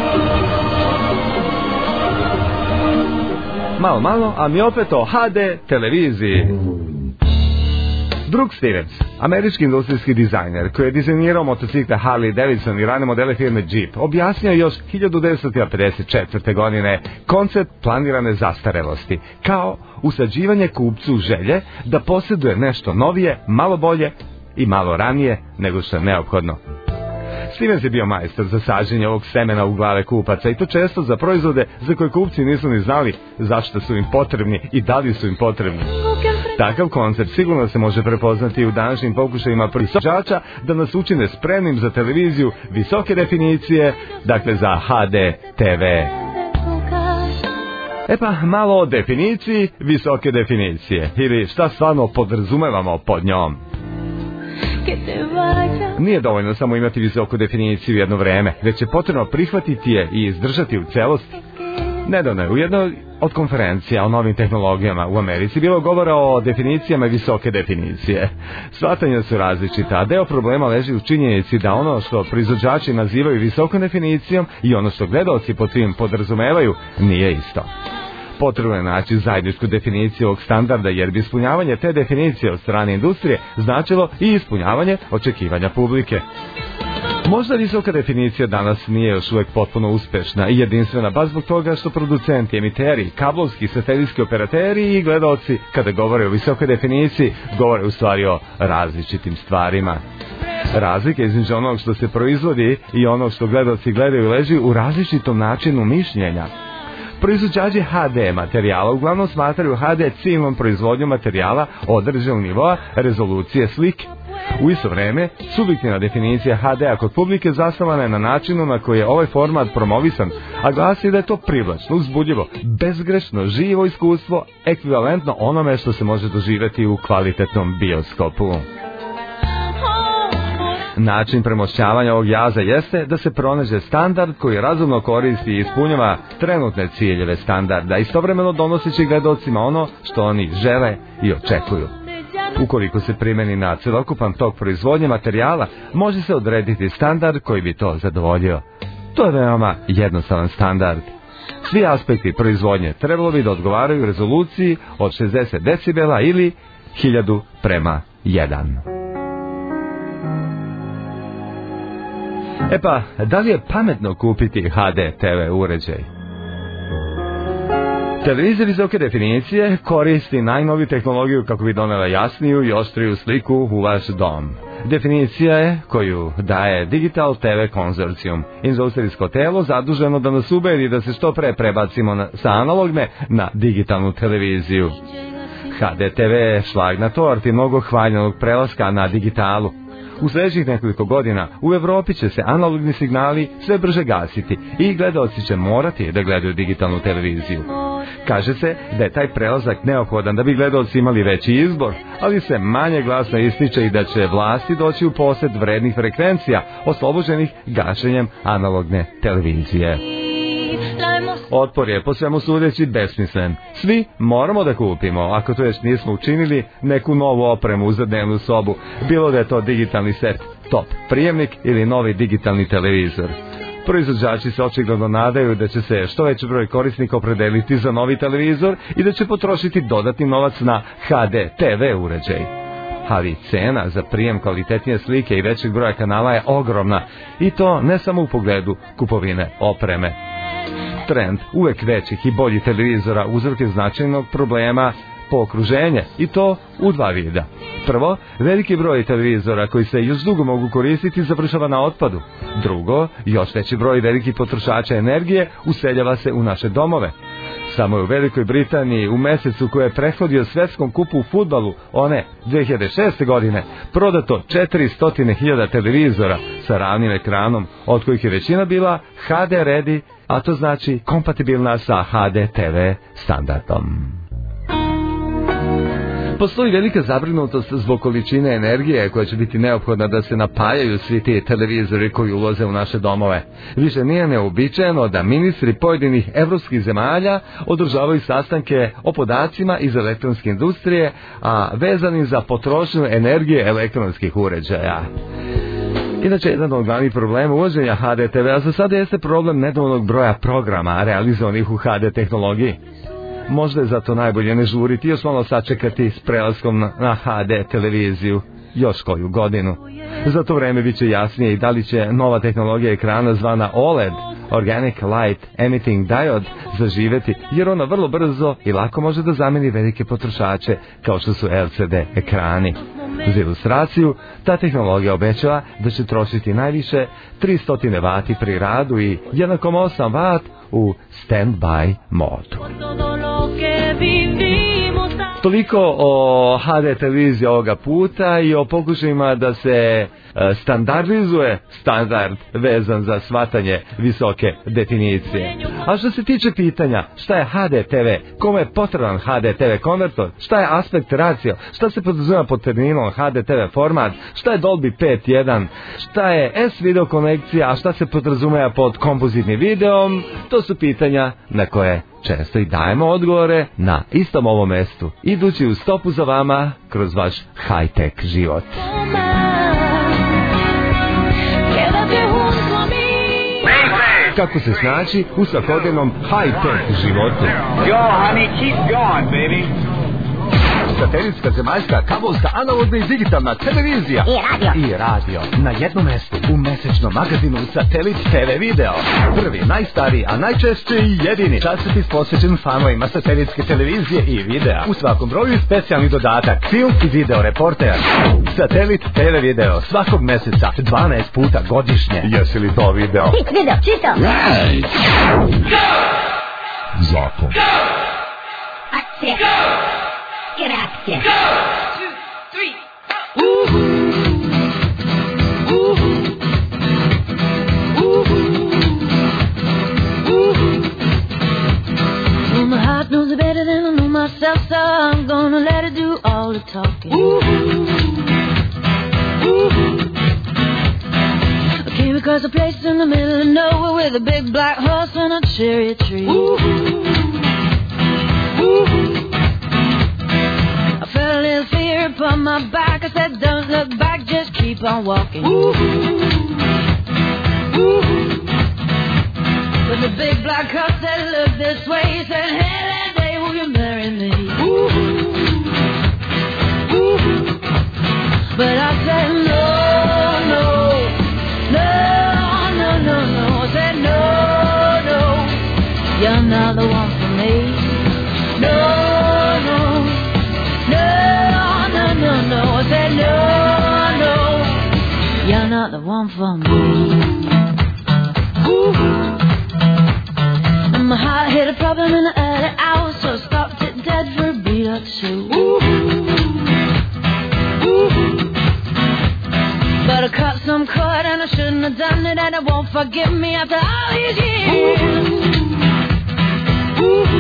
Malo, malo, a mi opet o ha de televiziji. Brooke Stevens, američki industrijski dizajner koji je dizajnirao motocikle Harley Davidson i rane modele firme Jeep, objasnio još hiljadu devetsto pedeset četvrte. godine koncept planirane zastarelosti kao usađivanje kupcu želje da posjeduje nešto novije, malo bolje i malo ranije nego što je neophodno. Stevens je bio majstor za sađenje ovog semena u glave kupaca i to često za proizvode za koje kupci nisu ni znali zašto su im potrebni i da li su im potrebni. Takav koncept sigurno se može prepoznati u današnjim pokušajima proizvođača da nas učine spremnim za televiziju visoke definicije, dakle za ha de te ve. E pa, malo o definiciji visoke definicije, ili šta stvarno podrazumevamo pod njom. Nije dovoljno samo imati visoku definiciju jedno vreme, već je potrebno prihvatiti je i izdržati u celosti. Nedavno je u jednoj od konferencija o novim tehnologijama u Americi bilo govora o definicijama visoke definicije. Shvatanja su različita, a deo problema leži u činjenici da ono što proizvođači nazivaju visokom definicijom i ono što gledaoci pod tim podrazumevaju nije isto. Potrebno je naći zajedničku definiciju ovog standarda, jer bi ispunjavanje te definicije od strane industrije značilo i ispunjavanje očekivanja publike. Možda visoka definicija danas nije još uvijek potpuno uspešna i jedinstvena, baš zbog toga što producenti, emiteri, kablovski, satelitski operateri i gledaoci, kada govore o visokoj definiciji, govore u stvari o različitim stvarima. Razlika između onog što se proizvodi i onog što gledaoci gledaju leži u različitom načinu mišljenja. Proizvođači ha de materijala uglavnom smatraju ha de ciljnom proizvodnjom materijala određenog nivoa rezolucije slike. U isto vreme, subjektivna definicija ha de-a kod publike zasnovana je na načinu na koji je ovaj format promovisan, a glasi da je to privlačno, uzbudljivo, bezgrešno, živo iskustvo, ekvivalentno onome što se može doživjeti u kvalitetnom bioskopu. Način premošćavanja ovog jaza jeste da se pronađe standard koji razumno koristi i ispunjava trenutne ciljeve standarda, istovremeno donoseći gledaocima ono što oni žele i očekuju. Ukoliko se primeni na celokupan tok proizvodnje materijala, može se odrediti standard koji bi to zadovoljio. To je veoma jednostavan standard. Svi aspekti proizvodnje trebalo bi da odgovaraju rezoluciji od šezdeset decibela ili hiljadu prema jedan. E pa, da li je pametno kupiti ha de te ve uređaj? Televizija visoke definicije koristi najnoviju tehnologiju kako bi donela jasniju i oštriju sliku u vaš dom. Definicija je koju daje Digital te ve Konzorcijum, industrijsko telo zaduženo da nas ubedi da se što pre prebacimo na, sa analogne na digitalnu televiziju. ha de te ve je šlag na torti mnogo hvaljenog prelaska na digitalu. U sljedećih nekoliko godina u Evropi će se analogni signali sve brže gasiti i gledaoci će morati da gledaju digitalnu televiziju. Kaže se da je taj prelazak neophodan da bi gledaoci imali veći izbor, ali se manje glasno ističe i da će vlasti doći u posjed vrednih frekvencija oslobođenih gašenjem analogne televizije. Otpor je po svemu sudeći besmislen. Svi moramo da kupimo, ako to još nismo učinili, neku novu opremu za dnevnu sobu, bilo da je to digitalni set, top prijemnik ili novi digitalni televizor. Proizvođači se očigledno nadaju da će se što veći broj korisnika opredeliti za novi televizor i da će potrošiti dodatni novac na ha de te ve uređaj. Ali cena za prijem kvalitetnije slike i većeg broja kanala je ogromna, i to ne samo u pogledu kupovine opreme. Trend uvek većih i boljih televizora uzrok je značajnog problema po okruženje, i to u dva vida. Prvo, veliki broj televizora koji se još dugo mogu koristiti završava na otpadu. Drugo, još veći broj velikih potrošača energije useljava se u naše domove. Samo je u Velikoj Britaniji u mesecu koji je prethodio svetskom kupu u fudbalu, one dve hiljade šeste. godine, prodato četiristo hiljada televizora sa ravnim ekranom, od kojih je većina bila ha de ready, a to znači kompatibilna sa ha de te ve standardom. Postoji velika zabrinutost zbog količine energije koja će biti neophodna da se napajaju svi ti televizori koji ulaze u naše domove. Više nije neobičajeno da ministri pojedinih evropskih zemalja održavaju sastanke o podacima iz elektronske industrije, a vezani za potrošnju energije elektronskih uređaja. Inače, jedan od glavnih problema uvođenja ha de te ve-a za sada jeste problem nedovoljnog broja programa realizovanih u ha de tehnologiji. Možda je zato najbolje ne žuriti, još malo sačekati s prelaskom na ha de televiziju još koju godinu. Za to vreme bit će jasnije i da li će nova tehnologija ekrana zvana O L E D, Organic Light Emitting Diode, zaživeti, jer ona vrlo brzo i lako može da zameni velike potrošače kao što su el ce de ekrani. Za ilustraciju, ta tehnologija obećava da će trošiti najviše tristo vati pri radu i jedan zarez osam vata u stand-by modu. Toliko o ha de televiziji ovoga puta i o pokušajima da se standardizuje standard vezan za shvatanje visoke definicije. A što se tiče pitanja šta je ha de te ve, kome je potreban ha de te ve konvertor, šta je aspekt ratio, šta se podrazumeva pod terminom ha de te ve format, šta je Dolby pet jedan, šta je S video konekcija, a šta se podrazumeva pod kompozitnim videom, to su pitanja na koje često i dajemo odgovore na istom ovom mestu, idući u stopu za vama kroz vaš high-tech život. Kako se snaći u svakodnevnom high-tech životu. Go, honey, keep going, baby. Satelitska, zemaljska, kabelska, analogna i digitalna televizija i radio. I radio. Na jednom mestu u mesečnom magazinu Satelit te ve video. Prvi, najstariji, a najčešće i jedini časopis posvećen fanovima satelitske televizije i videa. U svakom broju specijalni dodatak, film i video reporter. Satelit te ve video svakog meseca dvanaest puta godišnje. Jesi li to video? Tik video, čisto. Right. Zakon. Akcija. Grazie. Go! Two, three, ooh. Ooh. Ooh. Ooh. Well, my heart knows it better than I know myself, so I'm gonna let it do all the talking. Ooh. Ooh. I came across a place in the middle of nowhere with a big black horse and a cherry tree. Ooh. Ooh. I felt a little fear upon my back. I said, don't look back, just keep on walking. Ooh. Ooh. But the big black horse said, look this way. He said, hey, that day will you marry me? Ooh. Ooh. But I said, no, no, no, no, no, no. I said, no, no, you're not the one for me. No, no. No, no, no, no, I said no, no, you're not the one for me. Ooh. And my heart hit a problem in the early hours, so I stopped it dead for a beat or two. Ooh. Ooh. But I cut some cord and I shouldn't have done it, and it won't forgive me after all these years. Ooh. Ooh.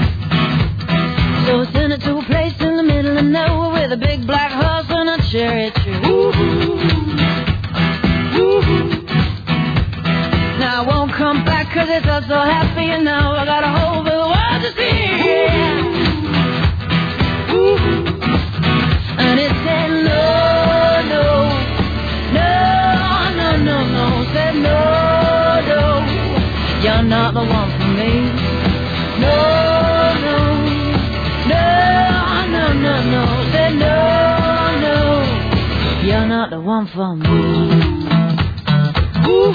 So I sent it to a place in the middle of nowhere with a big black horse and a cherry tree. Ooh. Ooh. Now I won't come back cause it's all so happy, and now I got a whole big world to see. Ooh. And it said no, no, no, no, no, no. Said no, no, you're not the one for me. No, no. No, no, no, no, said no, no, you're not the one for me. Ooh.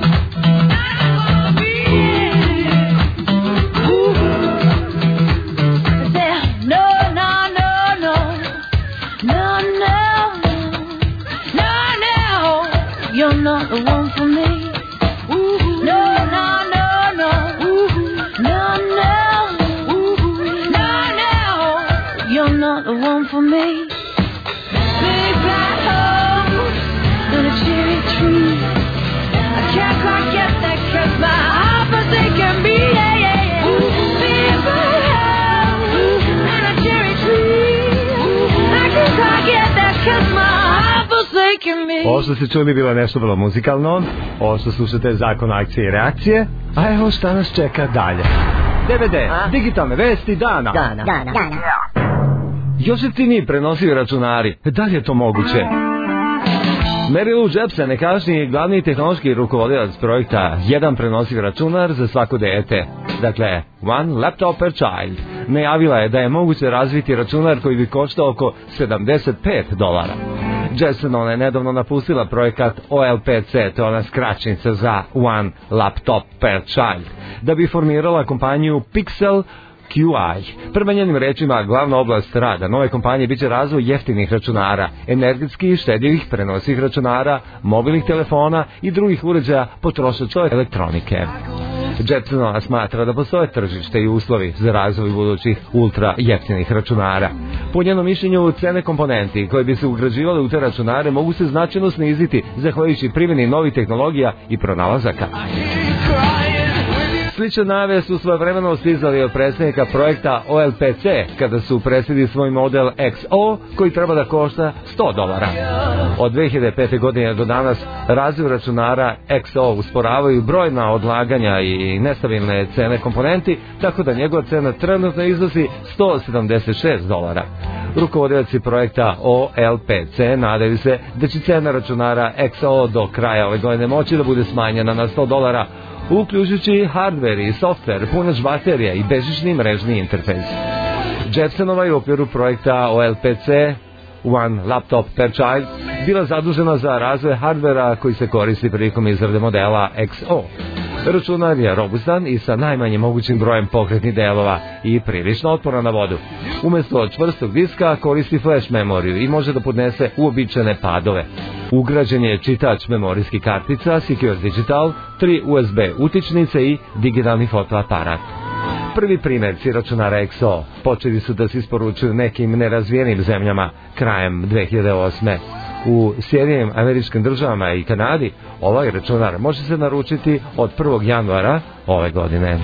You're not the one for me. Ooh. No, no, no, no. Ooh. No, no. Ooh. No, no. You're not the one for me. Big black hole and a cherry tree. I can't quite get that 'cause my heart forsaken me. Yeah, yeah, yeah. Big black hole and a cherry tree. Ovo što ste čuli bilo je nešto vrlo muzikalno. Ovo što slušate je Zakon akcije i reakcije. A evo šta nas čeka dalje. D V D, a? Digitalne vesti dana. Dana, dana, dana. Još jeftiniji prenosivi računari. Da li je to moguće? Mary Lou Jepsen, nekadašnji glavni tehnološki rukovodilac projekta Jedan prenosiv računar za svako dete, dakle One Laptop per Child, najavila je da je moguće razviti računar koji bi koštao oko sedamdeset pet dolara. Jepsen, ona je nedavno napustila projekat O L P C, to je ona skraćenica za One Laptop per Child, da bi formirala kompaniju Pixel Q I. Prema njenim rečima, glavna oblast rada nove kompanije biće razvoj jeftinih računara, energetski štedljivih prenosivih računara, mobilnih telefona i drugih uređaja potrošačke elektronike. Jepsenova smatra da postoje tržište i uslovi za razvoj budućih ultra jeftinih računara. Po njenom mišljenju, cene komponenti koje bi se ugrađivale u te računare mogu se značajno sniziti zahvaljujući primjeni novih tehnologija i pronalazaka. Slične najave su svojevremeno stizali od predsjednika projekta O L P C kada su predstavili svoj model X O koji treba da košta sto dolara. Od dve hiljade pete. godine do danas razvoj računara X O usporavaju brojna odlaganja i nestabilne cene komponenti, tako da njegova cena trenutno iznosi sto sedamdeset šest dolara. Rukovodioci projekta O L P C nadaju se da će cena računara X O do kraja ove godine moći da bude smanjena na sto dolara, uključujući hardware i software, punač baterija i bežični mrežni interfejs. Jepsenova je u okviru projekta O L P C One Laptop per Child bila zadužena za razvoj hardvera koji se koristi prilikom izrade modela X O. Računar je robustan i sa najmanjim mogućim brojem pokretnih delova i prilično otporan na vodu. Umjesto čvrstog diska koristi flash memoriju i može da podnese uobičajene padove. Ugrađen je čitač memorijskih kartica, Secure Digital, tri U S B utičnice i digitalni fotoaparat. Prvi primjerci računara X O počeli su da se isporučuju nekim nerazvijenim zemljama krajem dve hiljade osme. U Sjedinjenim Američkim Državama i Kanadi ovaj računar može se naručiti od prvog januara ove godine.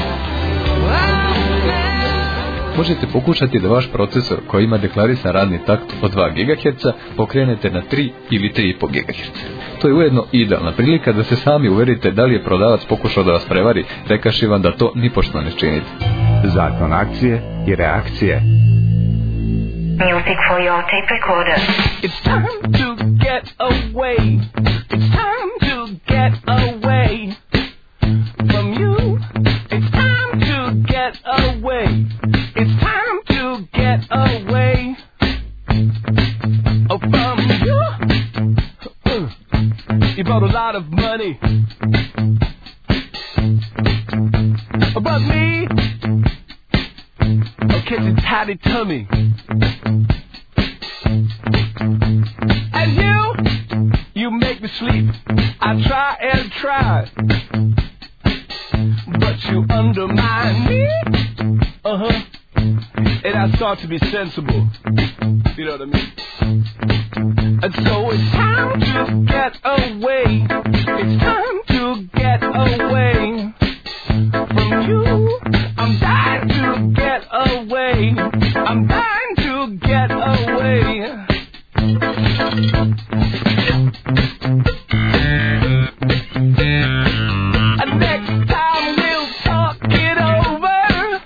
Možete pokušati da vaš procesor koji ima deklarisan radni takt od dva gigaherca pokrenete na tri ili tri i po gigaherca. To je ujedno idealna prilika da se sami uverite da li je prodavac pokušao da vas prevari, rekaši vam da to nipošto ne činite. Zakon akcije i reakcije. Music for your tape recorder. It's time to get away. It's time to get away from you. It's time to get away. It's time to get away from you. You brought a lot of money, but me, I'll catch a tidy tummy. And you, you make me sleep. I try and try, but you undermine me. Uh-huh. And I start to be sensible. You know what I mean? And so it's time to get away. It's time to get away from you. I'm dying to get away. I'm dying to get away. And next time we'll talk it over.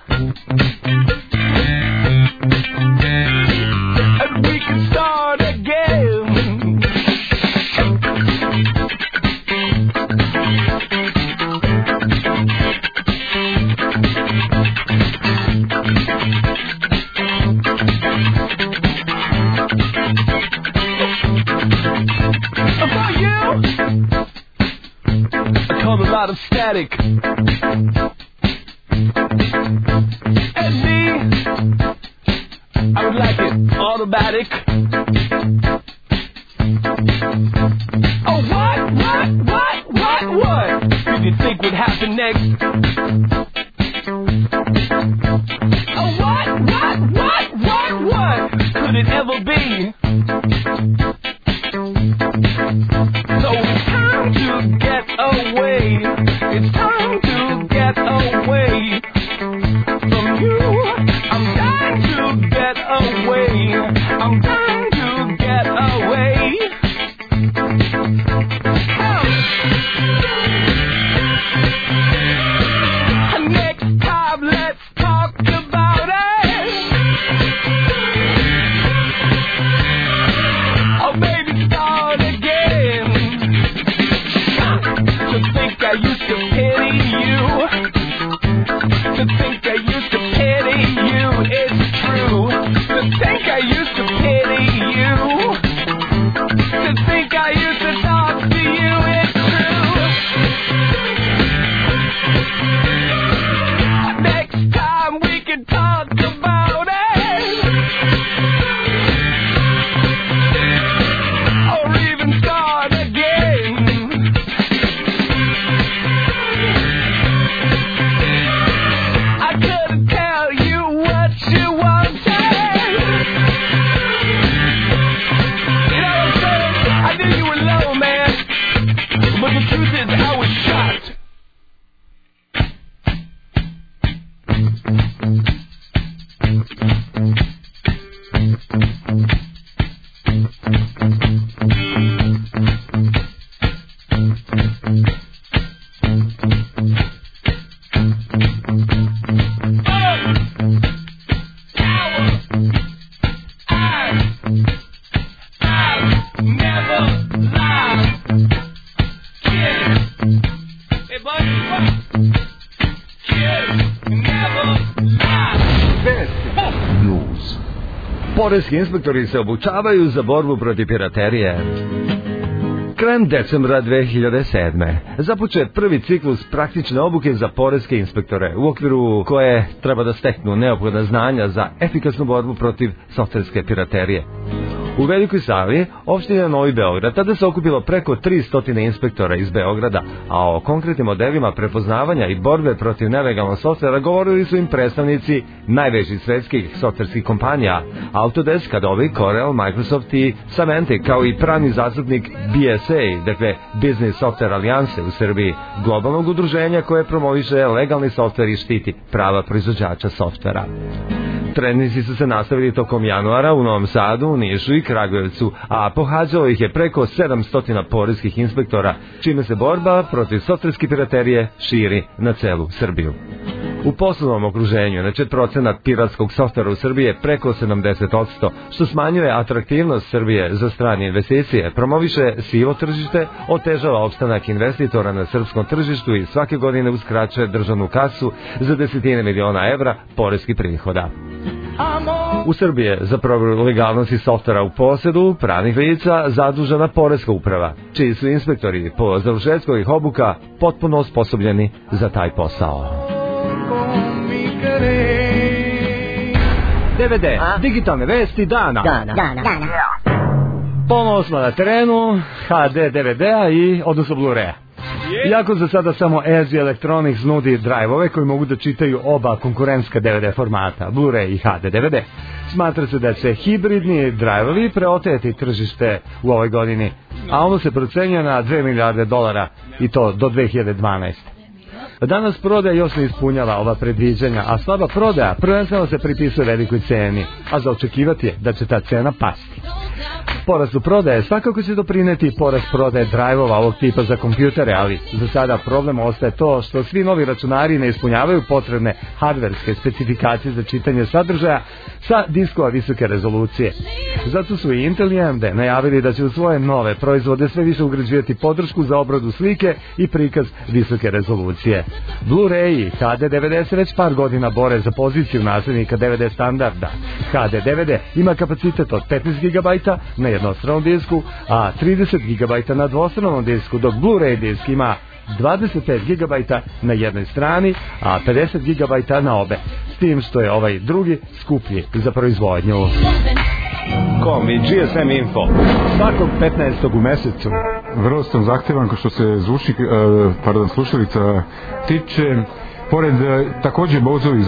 And we can start again. For you, I call a lot of static. And me, I would like it automatic. Oh, what, what, what, what, what did you think would happen next? Oh, what, what, what, what, what could it ever be? So it's time to get away. It's time to get away from you. I'm dying to get away. I'm dying to get away. tempted, I was shocked. Poreski inspektori se obučavaju za borbu protiv piraterije. Krajem decembra dve hiljade sedme započe prvi ciklus praktične obuke za poreske inspektore, u okviru koje treba da steknu neophodna znanja za efikasnu borbu protiv softverske piraterije. U Velikoj Savi, opština Novi Beograd, tada se okupilo preko tristo inspektora iz Beograda, a o konkretnim modelima prepoznavanja i borbe protiv nelegalnog softvera govorili su im predstavnici najvećih svetskih softverskih kompanija, Autodesk, Adobe, Corel, Microsoft i Savente, kao i pravni zastupnik B S A, dakle Business Software Alliance u Srbiji, globalnog udruženja koje promoviše legalni softver i štiti prava proizvođača softvera. Treninzi su se nastavili tokom januara u Novom Sadu, Nišu i Kragujevcu, a pohađalo ih je preko sedamsto poreskih inspektora, čime se borba protiv softverske piraterije širi na celu Srbiju. U poslovnom okruženju, znači procenat piratskog softvera u Srbiji je preko sedamdeset posto, što smanjuje atraktivnost Srbije za strane investicije, promoviše sivo tržište, otežava opstanak investitora na srpskom tržištu i svake godine uskraćuje državnu kasu za desetine miliona evra poreskih prihoda. U Srbiji je za provjeru legalnosti softvera u posedu pravnih lica zadužena poreska uprava, čiji su inspektori po završetku ovih obuka potpuno osposobljeni za taj posao. D V D, a? Digitalne vesti dana. Dana. Dana. Dana. Ponovo smo na terenu H D D V D-a i odnosno Blu-raya. Iako za sada samo A S I Electronics nudi drive-ove koji mogu da čitaju oba konkurentska D V D formata, Blu-ray i H D D V D, smatra se da će hibridni drive-ovi preoteti tržište u ovoj godini, a ono se procenjuje na dve milijarde dolara i to do dve hiljade dvanaeste. Danas prodaja još ne ispunjava ova predviđanja, a slaba prodaja prvenstveno se pripisuje velikoj ceni, a za očekivati je da će ta cena pasti. Porastu prodaje svakako će doprineti porast prodaje drive-ova ovog tipa za kompjutere, ali za sada problem ostaje to što svi novi računari ne ispunjavaju potrebne hardverske specifikacije za čitanje sadržaja sa diskova visoke rezolucije. Zato su i Intel i A M D najavili da će u svoje nove proizvode sve više ugrađivati podršku za obradu slike i prikaz visoke rezolucije. Blu-ray i H D D V D se već par godina bore za poziciju naslednika D V D standarda. H D D V D ima kapacitet od petnaest gigabajta na jednostranom disku, a trideset gigabajta na dvostranom disku, dok Blu-ray disk ima dvadeset pet gigabajta na jednoj strani, a pedeset gigabajta na obe, s tim što je ovaj drugi skuplji za proizvodnju. Com i G S M Info svakog petnaestog u mesecu. Vrlo sam zahtevan što se zvučnik, pardon, slušalica tiče. Pored također Bozovi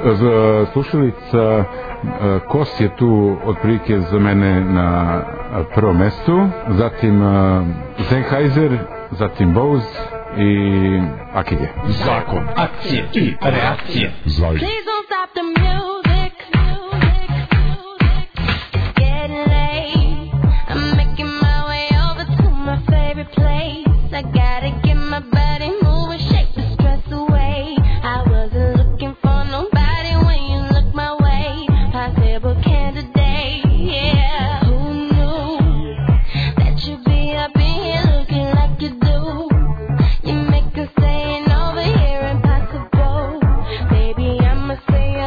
slušalica, Kos je tu otprilike za mene na prvom mestu, zatim Sennheiser, zatim Bose i Akige. Zakon akcije i reakcije. Zajde. Say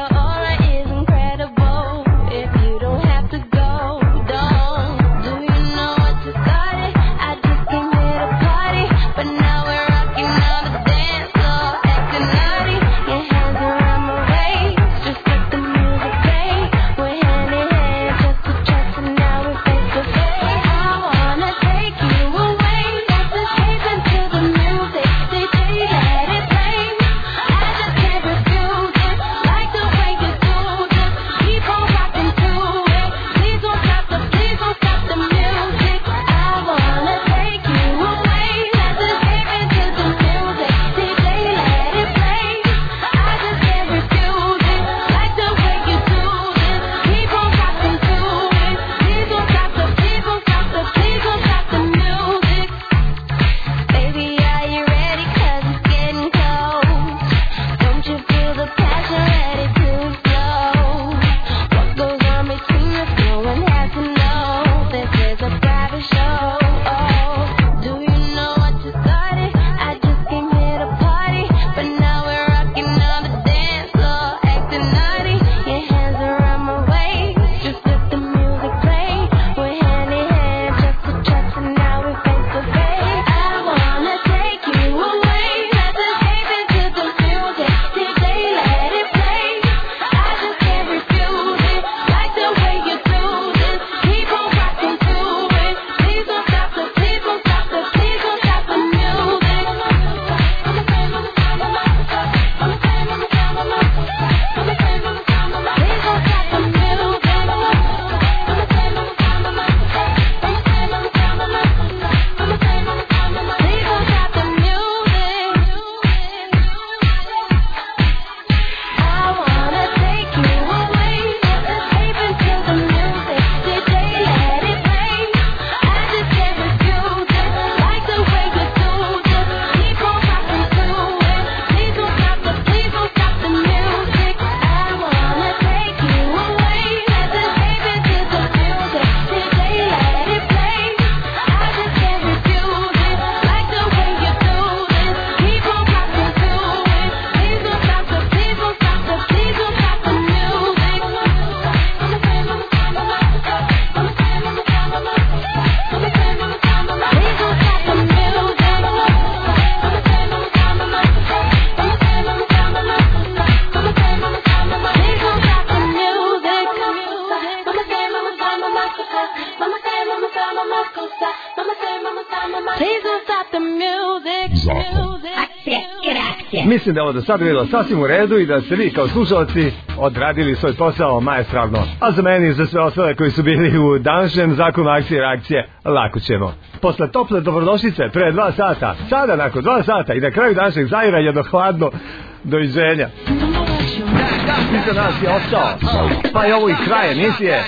Please don't stop the music. Akcija i reakcija. Mislim da je ovo do sada bilo sasvim u redu i da ste vi kao slušalci odradili svoj posao maestralno. A za meni i za sve ostale koji su bili u današnjem zakonu akcije i reakcije, lako ćemo. Posle tople dobrodošlice pre dva sata, sada nakon dva sata i na kraju današnjeg Zaira jedno hladno doviđenja. Iza nas je ostao, pa je ovo i kraj emisije.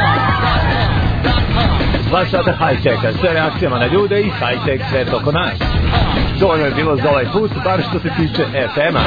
Dva sata high-teka, sve reakcijama na ljude i high-tek svet oko nas. Dovoljno je bilo za ovaj put, bar što se tiče F M-a.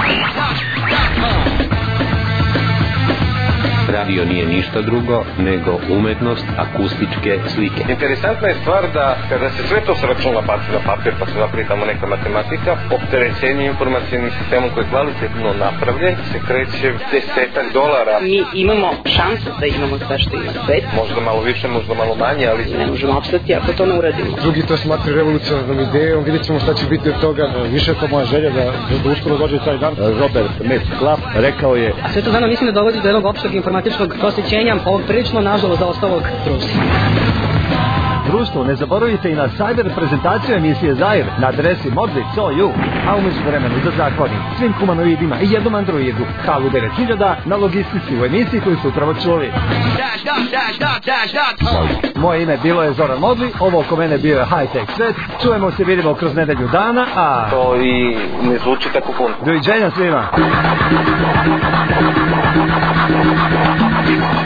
Radio nije ništa drugo nego umetnost akustičke slike. Interesantna je stvar da kada se sve to s računa baci na papir pa se napravi tamo neka matematika, opterećenje informacijnim sistemom koji je kvalitetno napravljen se kreće desetak dolara. Mi imamo šansu da imamo sve što ima svet. Možda malo više, možda malo manje, ali ne možemo opstati ako to ne uradimo. Drugi to smatri revolucionarnom idejom, vidjet ćemo šta će biti od toga. Više je to moja želja da, da uskoro dođe taj dan. Robert Metcalf rekao je: a sve to zajedno mislim da dovodi do jednog opšteg informatičnog prosvećenja ovog prilično nažalost zaostalog društva. Društvo, ne zaboravite i na cyber prezentaciju emisije Zair na adresi modli punkt co. A umeđu vremenu da zahvalim svim humanoidima i jednom androidu Halu devet hiljada na logistici u emisiji koju ste upravo čuli. Moje ime bilo je Zoran Modli, ovo oko mene bio je High-Tech Svet. Čujemo se, vidimo kroz nedelju dana, a to i ne zvuči tako puno. Doviđenja svima.